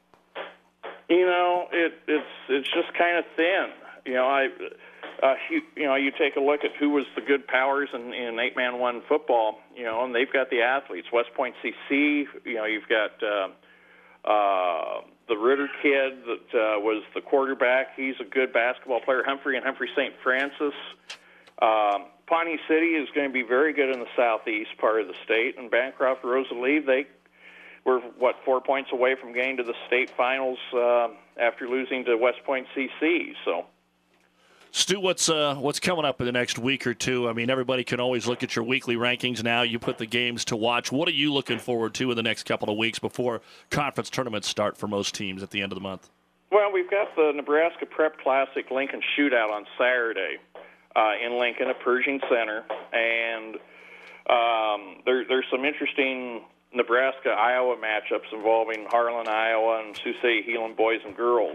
It's just kind of thin. You take a look at who was the good powers in 8-man-1 football, and they've got the athletes. West Point CC, you've got the Ritter kid that was the quarterback. He's a good basketball player. Humphrey and Humphrey St. Francis. Pawnee City is going to be very good in the southeast part of the state, and Bancroft, Rosalie, they we're 4 points away from getting to the state finals after losing to West Point CC. So, Stu, what's coming up in the next week or two? I mean, everybody can always look at your weekly rankings now. You put the games to watch. What are you looking forward to in the next couple of weeks before conference tournaments start for most teams at the end of the month? Well, we've got the Nebraska Prep Classic Lincoln Shootout on Saturday in Lincoln at Pershing Center, and there's some interesting Nebraska-Iowa matchups involving Harlan, Iowa, and Sioux City Heelan boys and girls.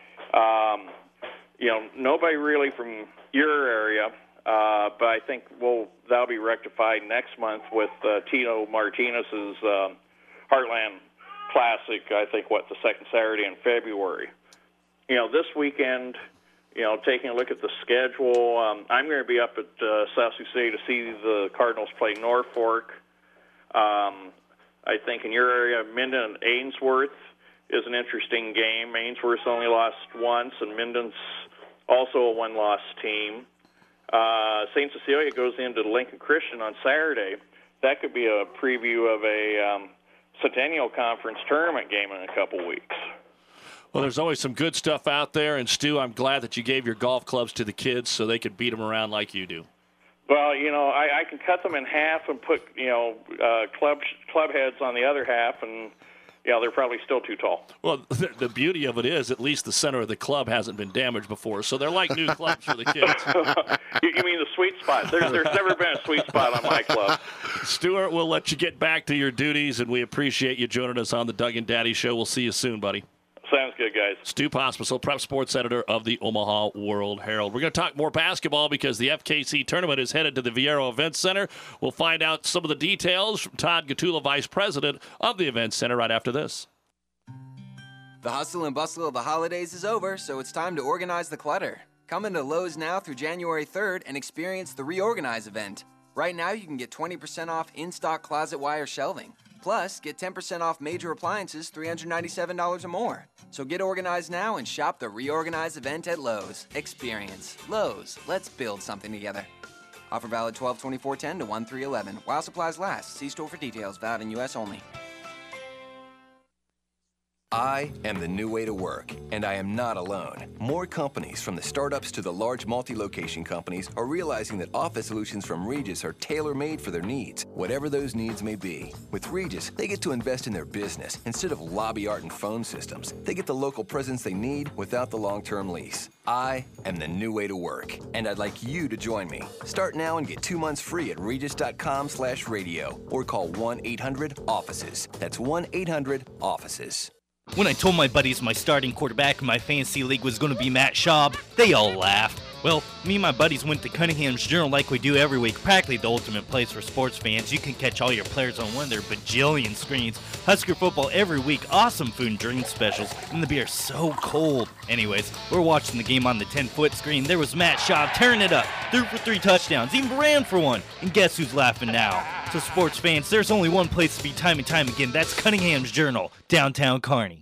Nobody really from your area, but I think that'll be rectified next month with Tino Martinez's Heartland Classic. I think the second Saturday in February. This weekend, taking a look at the schedule, I'm going to be up at South Sioux City to see the Cardinals play Norfolk. I think in your area, Minden and Ainsworth is an interesting game. Ainsworth's only lost once, and Minden's also a one-loss team. St. Cecilia goes into Lincoln Christian on Saturday. That could be a preview of a Centennial Conference tournament game in a couple weeks. Well, there's always some good stuff out there, and Stu, I'm glad that you gave your golf clubs to the kids so they could beat them around like you do. Well, I can cut them in half and put, club heads on the other half, and, they're probably still too tall. Well, the beauty of it is at least the center of the club hasn't been damaged before, so they're like new clubs for the kids. You mean the sweet spot? There's never been a sweet spot on my club. Stuart, we'll let you get back to your duties, and we appreciate you joining us on the Doug and Daddy Show. We'll see you soon, buddy. Sounds good, guys. Stu Pospisil, prep sports editor of the Omaha World Herald. We're going to talk more basketball because the FKC tournament is headed to the Viero Events Center. We'll find out some of the details from Todd Gatula, vice president of the Events Center, right after this. The hustle and bustle of the holidays is over, so it's time to organize the clutter. Come into Lowe's now through January 3rd and experience the Reorganize event. Right now, you can get 20% off in-stock closet wire shelving. Plus, get 10% off major appliances, $397 or more. So get organized now and shop the Reorganize event at Lowe's. Experience. Lowe's. Let's build something together. Offer valid 12/24/10 to 1/3/11. While supplies last. See store for details. Valid in U.S. only. I am the new way to work, and I am not alone. More companies, from the startups to the large multi-location companies, are realizing that office solutions from Regis are tailor-made for their needs, whatever those needs may be. With Regis, they get to invest in their business instead of lobby art and phone systems. They get the local presence they need without the long-term lease. I am the new way to work, and I'd like you to join me. Start now and get 2 months free at regis.com/radio or call 1-800-OFFICES. That's 1-800-OFFICES. When I told my buddies my starting quarterback in my fantasy league was going to be Matt Schaub, they all laughed. Well, me and my buddies went to Cunningham's Journal like we do every week, practically the ultimate place for sports fans. You can catch all your players on one of their bajillion screens. Husker football every week, awesome food and drink specials, and the beer so cold. Anyways, we're watching the game on the 10-foot screen. There was Matt Schaub tearing it up, threw for 3 touchdowns, even ran for one. And guess who's laughing now? So sports fans, there's only one place to be time and time again. That's Cunningham's Journal, downtown Kearney.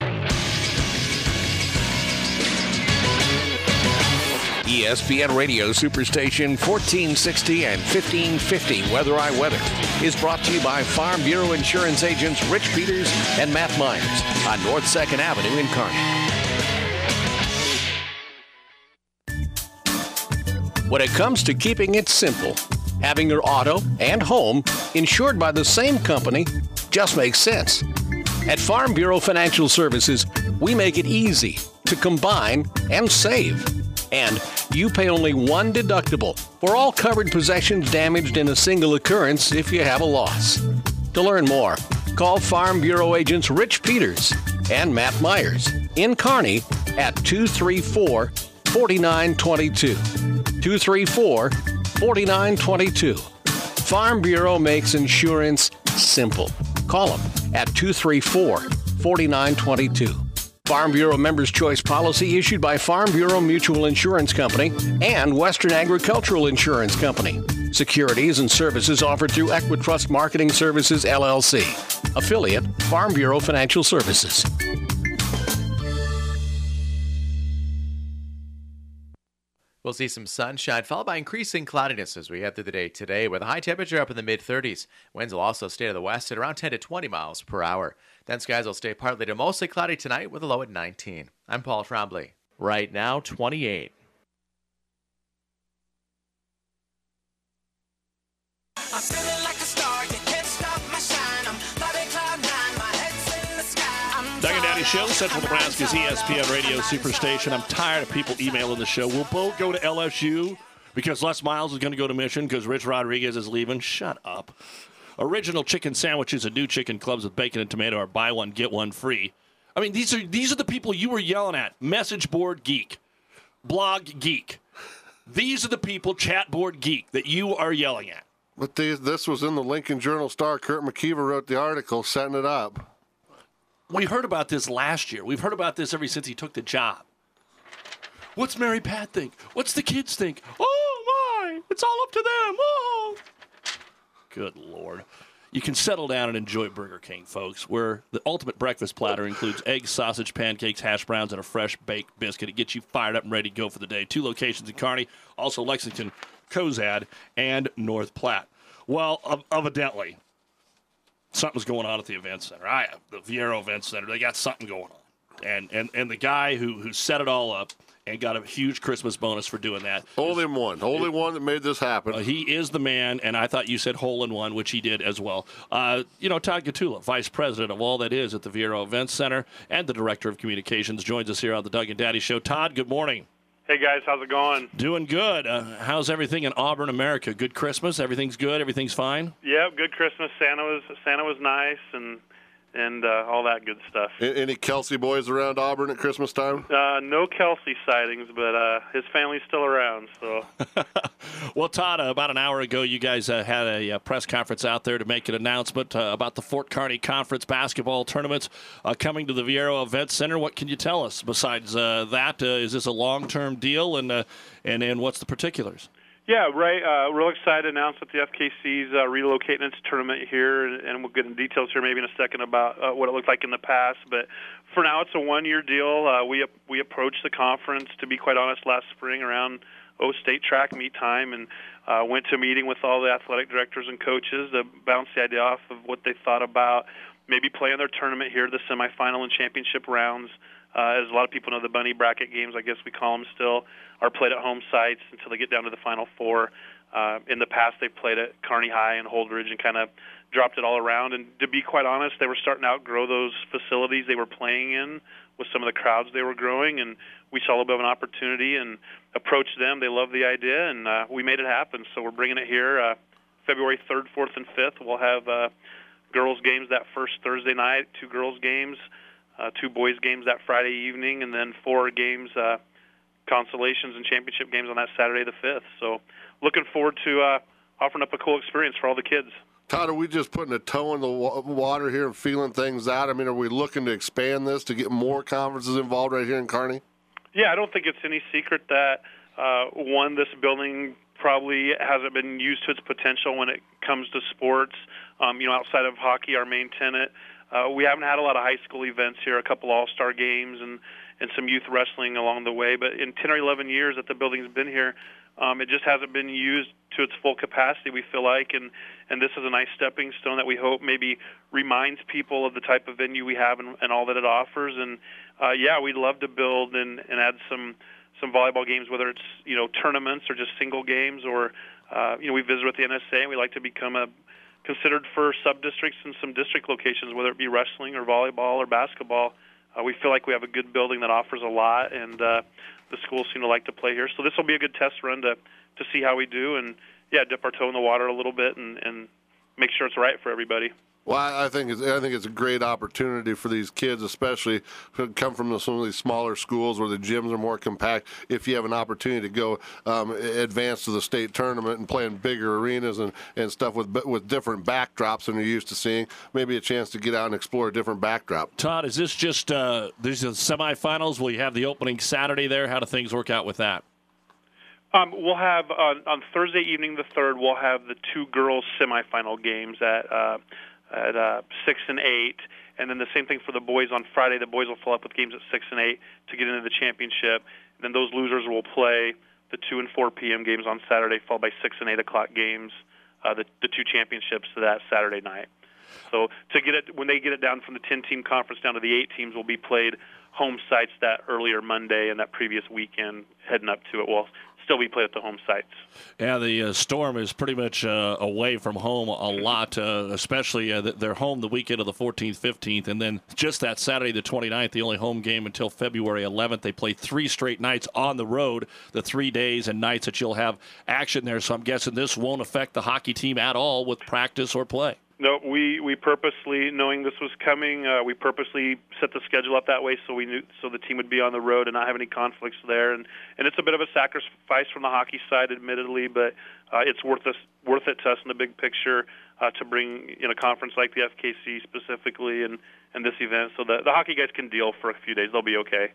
ESPN Radio Superstation 1460 and 1550 Weather I Weather is brought to you by Farm Bureau Insurance agents Rich Peters and Matt Myers on North 2nd Avenue in Kearney. When it comes to keeping it simple, having your auto and home insured by the same company just makes sense. At Farm Bureau Financial Services, we make it easy to combine and save. And you pay only one deductible for all covered possessions damaged in a single occurrence if you have a loss. To learn more, call Farm Bureau agents Rich Peters and Matt Myers in Kearney at 234-4922. 234-4922. Farm Bureau makes insurance simple. Call them at 234-4922. Farm Bureau Members' Choice policy issued by Farm Bureau Mutual Insurance Company and Western Agricultural Insurance Company. Securities and services offered through Equitrust Marketing Services, LLC. Affiliate, Farm Bureau Financial Services. We'll see some sunshine, followed by increasing cloudiness as we head through the day today, with a high temperature up in the mid-30s. Winds will also stay to the west at around 10 to 20 miles per hour. Then skies will stay partly to mostly cloudy tonight with a low at 19. I'm Paul Trombley. Right now, 28. I'm feeling like a star, you can't stop my shine. I'm flying cloud nine, my head's in the sky. Doug and Daddy Show, Central Nebraska's ESPN Radio Superstation. I'm tired of people emailing the show. We'll both go to LSU because Les Miles is going to go to Mission because Rich Rodriguez is leaving. Shut up. Original chicken sandwiches and new chicken clubs with bacon and tomato are buy one, get one free. I mean, these are the people you were yelling at. Message board geek. Blog geek. These are the people, chat board geek, that you are yelling at. But this was in the Lincoln Journal-Star. Kurt McKeever wrote the article setting it up. We heard about this last year. We've heard about this ever since he took the job. What's Mary Pat think? What's the kids think? Oh, my. It's all up to them. Oh. Good Lord. You can settle down and enjoy Burger King, folks, where the ultimate breakfast platter includes eggs, sausage, pancakes, hash browns, and a fresh baked biscuit. It gets you fired up and ready to go for the day. 2 locations in Kearney, also Lexington, Cozad, and North Platte. Well, evidently, something's going on at the event center. The Viero Event Center, they got something going on. And the guy who set it all up and got a huge Christmas bonus for doing that. Hole in one that made this happen. He is the man, and I thought you said hole in one, which he did as well. Todd Gatula, Vice President of all that is at the Viero Event Center and the Director of Communications, joins us here on the Doug and Daddy Show. Todd, good morning. Hey, guys. How's it going? Doing good. How's everything in Auburn, America? Good Christmas? Everything's good? Everything's fine? Yeah, good Christmas. Santa was nice, and all that good stuff. Any Kelsey boys around Auburn at Christmas time? No Kelsey sightings, but his family's still around. So. Well, Todd, about an hour ago, you guys had a press conference out there to make an announcement about the Fort Kearney Conference basketball tournaments coming to the Viero Event Center. What can you tell us besides that? Is this a long-term deal, and what's the particulars? Yeah, right. Real excited to announce that the FKC's relocating its tournament here, and we'll get into details here maybe in a second about what it looked like in the past. But for now, it's a one-year deal. We approached the conference, to be quite honest, last spring around state track meet time, and went to a meeting with all the athletic directors and coaches to bounce the idea off of what they thought about maybe playing their tournament here, the semifinal and championship rounds. As a lot of people know, the bunny bracket games, I guess we call them still, are played at home sites until they get down to the Final Four. In the past, they've played at Kearney High and Holdridge and kind of dropped it all around. And to be quite honest, they were starting to outgrow those facilities they were playing in with some of the crowds they were growing. And we saw a little bit of an opportunity and approached them. They loved the idea, and we made it happen. So we're bringing it here February 3rd, 4th, and 5th. We'll have girls' games that first Thursday night, 2 girls' games, 2 boys' games that Friday evening, and then 4 games, consolations and championship games on that Saturday the 5th. So looking forward to offering up a cool experience for all the kids. Todd, are we just putting a toe in the water here and feeling things out? I mean, are we looking to expand this to get more conferences involved right here in Kearney? Yeah, I don't think it's any secret that, this building probably hasn't been used to its potential when it comes to sports. Outside of hockey, our main tenant, we haven't had a lot of high school events here, a couple all-star games and some youth wrestling along the way. But in 10 or 11 years that the building's been here, it just hasn't been used to its full capacity, we feel like. And this is a nice stepping stone that we hope maybe reminds people of the type of venue we have and all that it offers. And, we'd love to build and add some volleyball games, whether it's, tournaments or just single games or, we visit with the NSA and we like to become considered for sub-districts and some district locations, whether it be wrestling or volleyball or basketball. We feel like we have a good building that offers a lot, and the schools seem to like to play here. So this will be a good test run to see how we do and, dip our toe in the water a little bit and make sure it's right for everybody. Well, I think it's a great opportunity for these kids, especially who come from some of these smaller schools where the gyms are more compact. If you have an opportunity to go advance to the state tournament and play in bigger arenas and stuff with different backdrops than you're used to seeing, maybe a chance to get out and explore a different backdrop. Todd, is this just these are the semifinals? Will you have the opening Saturday there? How do things work out with that? We'll have on Thursday evening the 3rd. We'll have the 2 girls semifinal games at 6 and 8, and then the same thing for the boys on Friday. The boys will fill up with games at 6 and 8 to get into the championship. And then those losers will play the 2 and 4 p.m. games on Saturday, followed by 6 and 8 o'clock games, the 2 championships to that Saturday night. So to get it, when they get it down from the 10-team conference down to the 8 teams, will be played home sites that earlier Monday and that previous weekend heading up to it will still be played at the home sites. Yeah, the Storm is pretty much away from home a lot, especially they're home the weekend of the 14th, 15th, and then just that Saturday the 29th, the only home game until February 11th. They play 3 straight nights on the road, the 3 days and nights that you'll have action there. So I'm guessing this won't affect the hockey team at all with practice or play. No, we purposely, knowing this was coming, we purposely set the schedule up that way so we knew, so the team would be on the road and not have any conflicts there. And it's a bit of a sacrifice from the hockey side, admittedly, but it's worth it to us in the big picture to bring in a conference like the FKC specifically and this event, so that the hockey guys can deal for a few days. They'll be okay.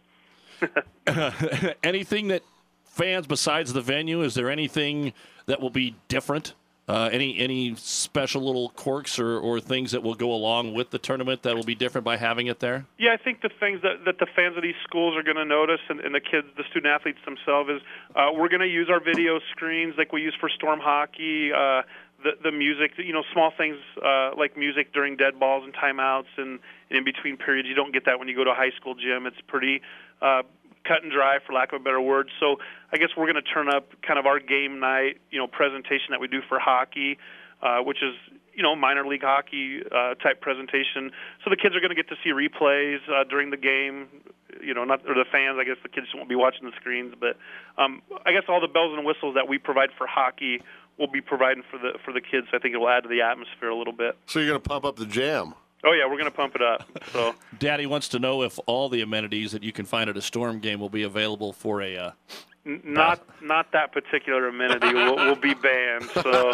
Anything that fans besides the venue? Is there anything that will be different? Any special little quirks or things that will go along with the tournament that will be different by having it there? Yeah, I think the things that the fans of these schools are going to notice, and the kids, the student-athletes themselves, is we're going to use our video screens like we use for Storm Hockey, the music, small things like music during dead balls and timeouts and in between periods. You don't get that when you go to a high school gym. It's pretty cut and dry, for lack of a better word. So I guess we're going to turn up kind of our game night, presentation that we do for hockey, which is, minor league hockey type presentation. So the kids are going to get to see replays during the game, or the fans. I guess the kids won't be watching the screens, but I guess all the bells and whistles that we provide for hockey will be providing for the kids. I think it will add to the atmosphere a little bit. So you're going to pump up the jam. Oh, yeah, we're going to pump it up. So, Daddy wants to know if all the amenities that you can find at a Storm game will be available for a... Not that particular amenity will be banned. So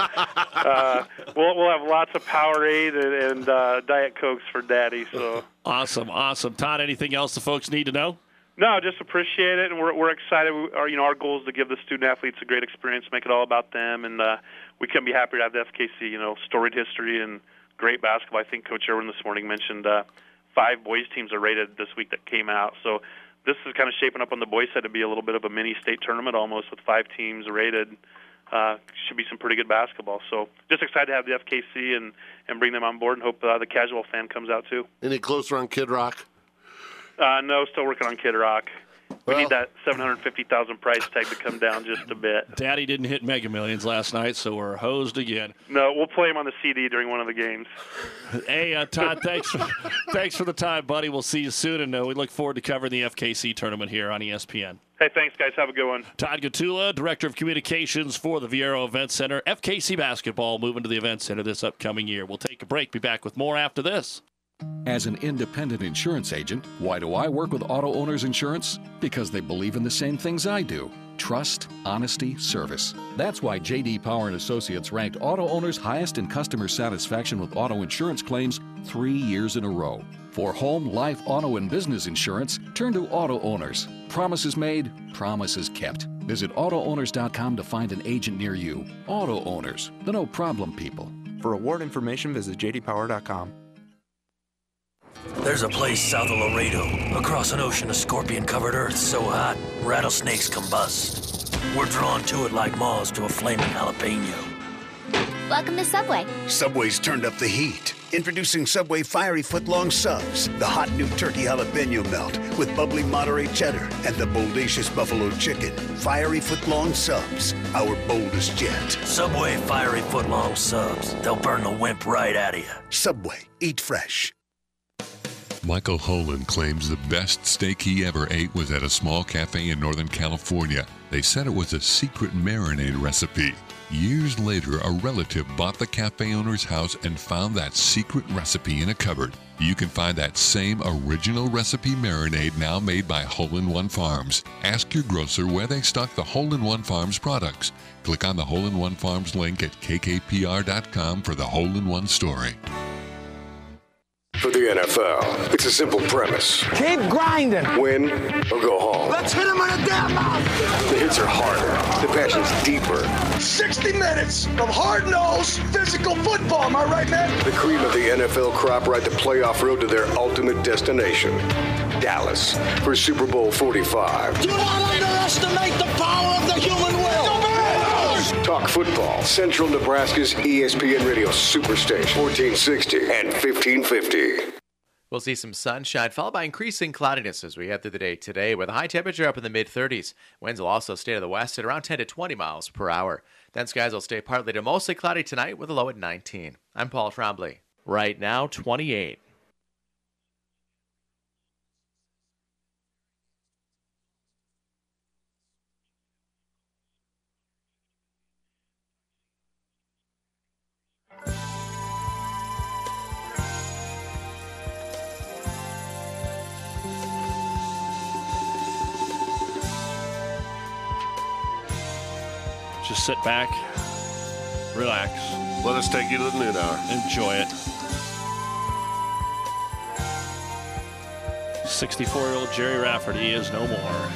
we'll have lots of Powerade and Diet Cokes for Daddy. So Awesome. Todd, anything else the folks need to know? No, just appreciate it, and we're excited. Our goal is to give the student athletes a great experience, make it all about them, and we couldn't be happier to have the FKC. Storied history and great basketball. I think Coach Irwin this morning mentioned 5 boys teams are rated this week that came out. So this is kind of shaping up on the boys' side to be a little bit of a mini state tournament almost with 5 teams rated. Should be some pretty good basketball. So just excited to have the FKC and bring them on board, and hope the casual fan comes out too. Any closer on Kid Rock? No, still working on Kid Rock. We need that $750,000 price tag to come down just a bit. Daddy didn't hit Mega Millions last night, so we're hosed again. No, we'll play him on the CD during one of the games. Hey, Todd, thanks for the time, buddy. We'll see you soon, and we look forward to covering the FKC tournament here on ESPN. Hey, thanks, guys. Have a good one. Todd Gatula, Director of Communications for the Viero Event Center. FKC basketball moving to the Event Center this upcoming year. We'll take a break. Be back with more after this. As an independent insurance agent, why do I work with Auto Owners Insurance? Because they believe in the same things I do. Trust, honesty, service. That's why J.D. Power & Associates ranked Auto Owners highest in customer satisfaction with auto insurance claims 3 years in a row. For home, life, auto, and business insurance, turn to Auto Owners. Promises made, promises kept. Visit AutoOwners.com to find an agent near you. Auto Owners, the no-problem people. For award information, visit jdpower.com. There's a place south of Laredo, across an ocean of scorpion-covered earth so hot, rattlesnakes combust. We're drawn to it like moths to a flaming jalapeno. Welcome to Subway. Subway's turned up the heat. Introducing Subway Fiery Footlong Subs, the hot new turkey jalapeno melt with bubbly Monterey cheddar and the boldacious buffalo chicken. Fiery Footlong Subs, our boldest yet. Subway Fiery Footlong Subs. They'll burn the wimp right out of you. Subway, eat fresh. Michael Holan claims the best steak he ever ate was at a small cafe in Northern California. They said it was a secret marinade recipe. Years later, a relative bought the cafe owner's house and found that secret recipe in a cupboard. You can find that same original recipe marinade now made by Hole-in-One Farms. Ask your grocer where they stock the Hole-in-One Farms products. Click on the Hole-in-One Farms link at kkpr.com for the Hole-in-One story. For the NFL, it's a simple premise. Keep grinding. Win or go home. Let's hit him on the damn mouth. The hits are harder. The passion's deeper. 60 minutes of hard-nosed physical football. Am I right, man? The cream of the NFL crop ride the playoff road to their ultimate destination. Dallas for Super Bowl 45. Do not underestimate the power of the human will. Talk football. Central Nebraska's ESPN Radio Superstation. 1460 and 1550. We'll see some sunshine, followed by increasing cloudiness as we head through the day today, with a high temperature up in the mid-30s. Winds will also stay to the west at around 10 to 20 miles per hour. Then skies will stay partly to mostly cloudy tonight with a low at 19. I'm Paul Trombley. Right now, 28. Just sit back, relax. Let us take you to the noon hour. Enjoy it. 64-year-old Jerry Rafferty is no more.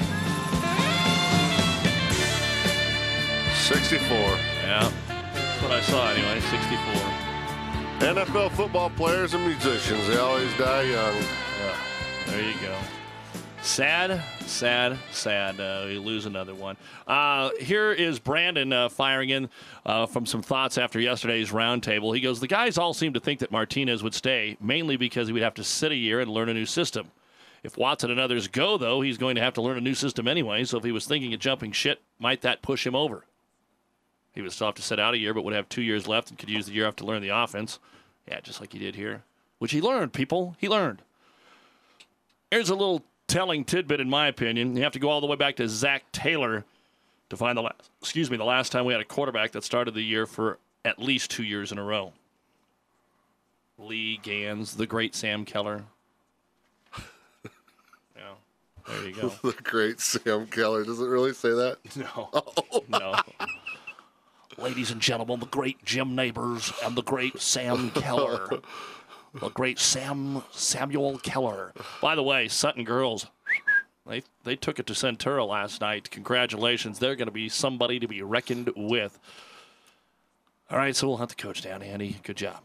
64. Yeah, that's what I saw anyway, 64. NFL football players and musicians, they always die young. There you go. Sad. We lose another one. Here is Brandon firing in from some thoughts after yesterday's roundtable. He goes, the guys all seem to think that Martinez would stay, mainly because he would have to sit a year and learn a new system. If Watson and others go, though, he's going to have to learn a new system anyway, so if he was thinking of jumping ship, might that push him over? He would still have to sit out a year, but would have 2 years left and could use the year off to learn the offense. Yeah, just like he did here. Which he learned, people. He learned. Here's a little telling tidbit, in my opinion. You have to go all the way back to Zach Taylor to find the last time we had a quarterback that started the year for at least 2 years in a row. Lee Gans, the great Sam Keller. Yeah, there you go. The great Sam Keller. Does it really say that? No. No. Ladies and gentlemen, the great Jim Neighbors and the great Sam Keller. The great Samuel Keller. By the way, Sutton girls, they took it to Centura last night. Congratulations. They're going to be somebody to be reckoned with. All right, so we'll hunt the coach down, Andy. Good job.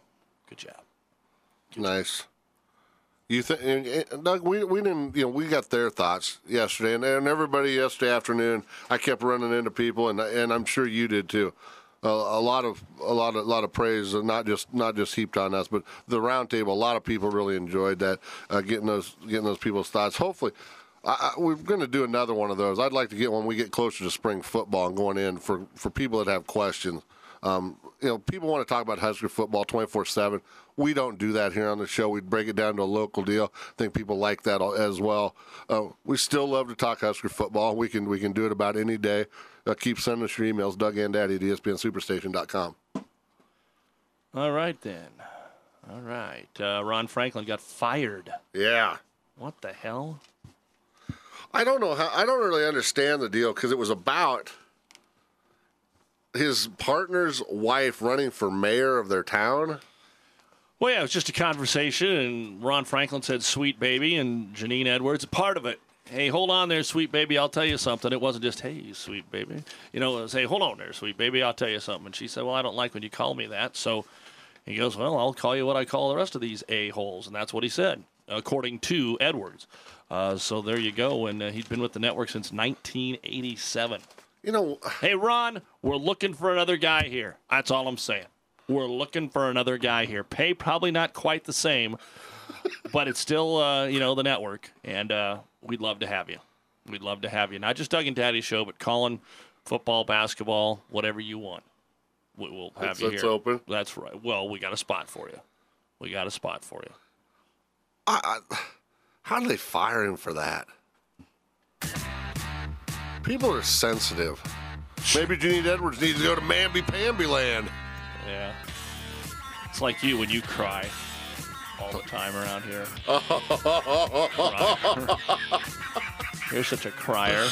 Nice. You think, Doug? We didn't. We got their thoughts yesterday, and everybody yesterday afternoon. I kept running into people, and I'm sure you did too. A lot of praise, not just heaped on us, but the roundtable. A lot of people really enjoyed that, getting those people's thoughts. Hopefully, we're going to do another one of those. I'd like to get one when we get closer to spring football and going in for people that have questions. People want to talk about Husker football 24/7. We don't do that here on the show. We break it down to a local deal. I think people like that as well. We still love to talk Husker football. We can do it about any day. Keep sending us your emails, DougAndDaddy at ESPNSuperstation.com. All right, then. All right. Ron Franklin got fired. Yeah. What the hell? I don't know how. I don't really understand the deal because it was about his partner's wife running for mayor of their town. Well, yeah, it was just a conversation, and Ron Franklin said, sweet baby, and Janine Edwards, part of it. Hey, hold on there, sweet baby, I'll tell you something. It wasn't just, hey, sweet baby. It was, hey, hold on there, sweet baby, I'll tell you something. And she said, well, I don't like when you call me that. So he goes, well, I'll call you what I call the rest of these a-holes. And that's what he said, according to Edwards. So there you go. And he's been with the network since 1987. Hey, Ron, we're looking for another guy here. That's all I'm saying. We're looking for another guy here. Pay probably not quite the same, but it's still, the network. And we'd love to have you. We'd love to have you. Not just Doug and Daddy's show, but calling football, basketball, whatever you want. We'll have you here. It's open. That's right. Well, we got a spot for you. How did they fire him for that? People are sensitive. Maybe Janine Edwards needs to go to Mamby-Pamby land. Yeah. It's like you when you cry all the time around here. You're such a crier.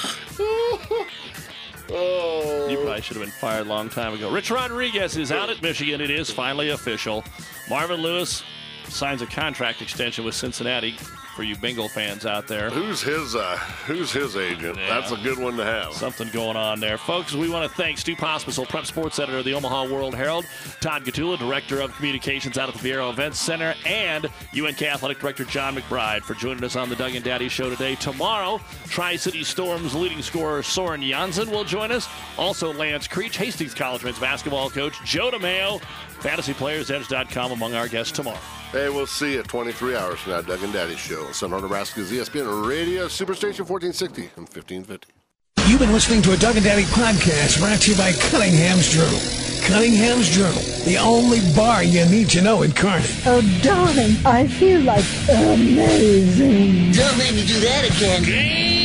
You probably should have been fired a long time ago. Rich Rodriguez is out at Michigan. It is finally official. Marvin Lewis signs a contract extension with Cincinnati for for you Bengal fans out there. Who's his agent? Yeah. That's a good one to have. Something going on there. Folks, we want to thank Stu Pospisil, Prep Sports Editor of the Omaha World Herald, Todd Gatula, Director of Communications out at the Viero Events Center, and UNK Athletic Director John McBride for joining us on the Doug and Daddy Show today. Tomorrow, Tri-City Storm's leading scorer Soren Janssen will join us. Also, Lance Creech, Hastings College men's basketball coach Joe DeMayo, FantasyPlayersEdge.com among our guests tomorrow. Hey, we'll see you at 23 hours from now, Doug and Daddy Show. Central Nebraska's ESPN Radio, Superstation 1460 and 1550. You've been listening to a Doug and Daddy podcast brought to you by Cunningham's Journal. Cunningham's Journal, the only bar you need to know in Kearney. Oh, darling, I feel like amazing. Don't make me do that again.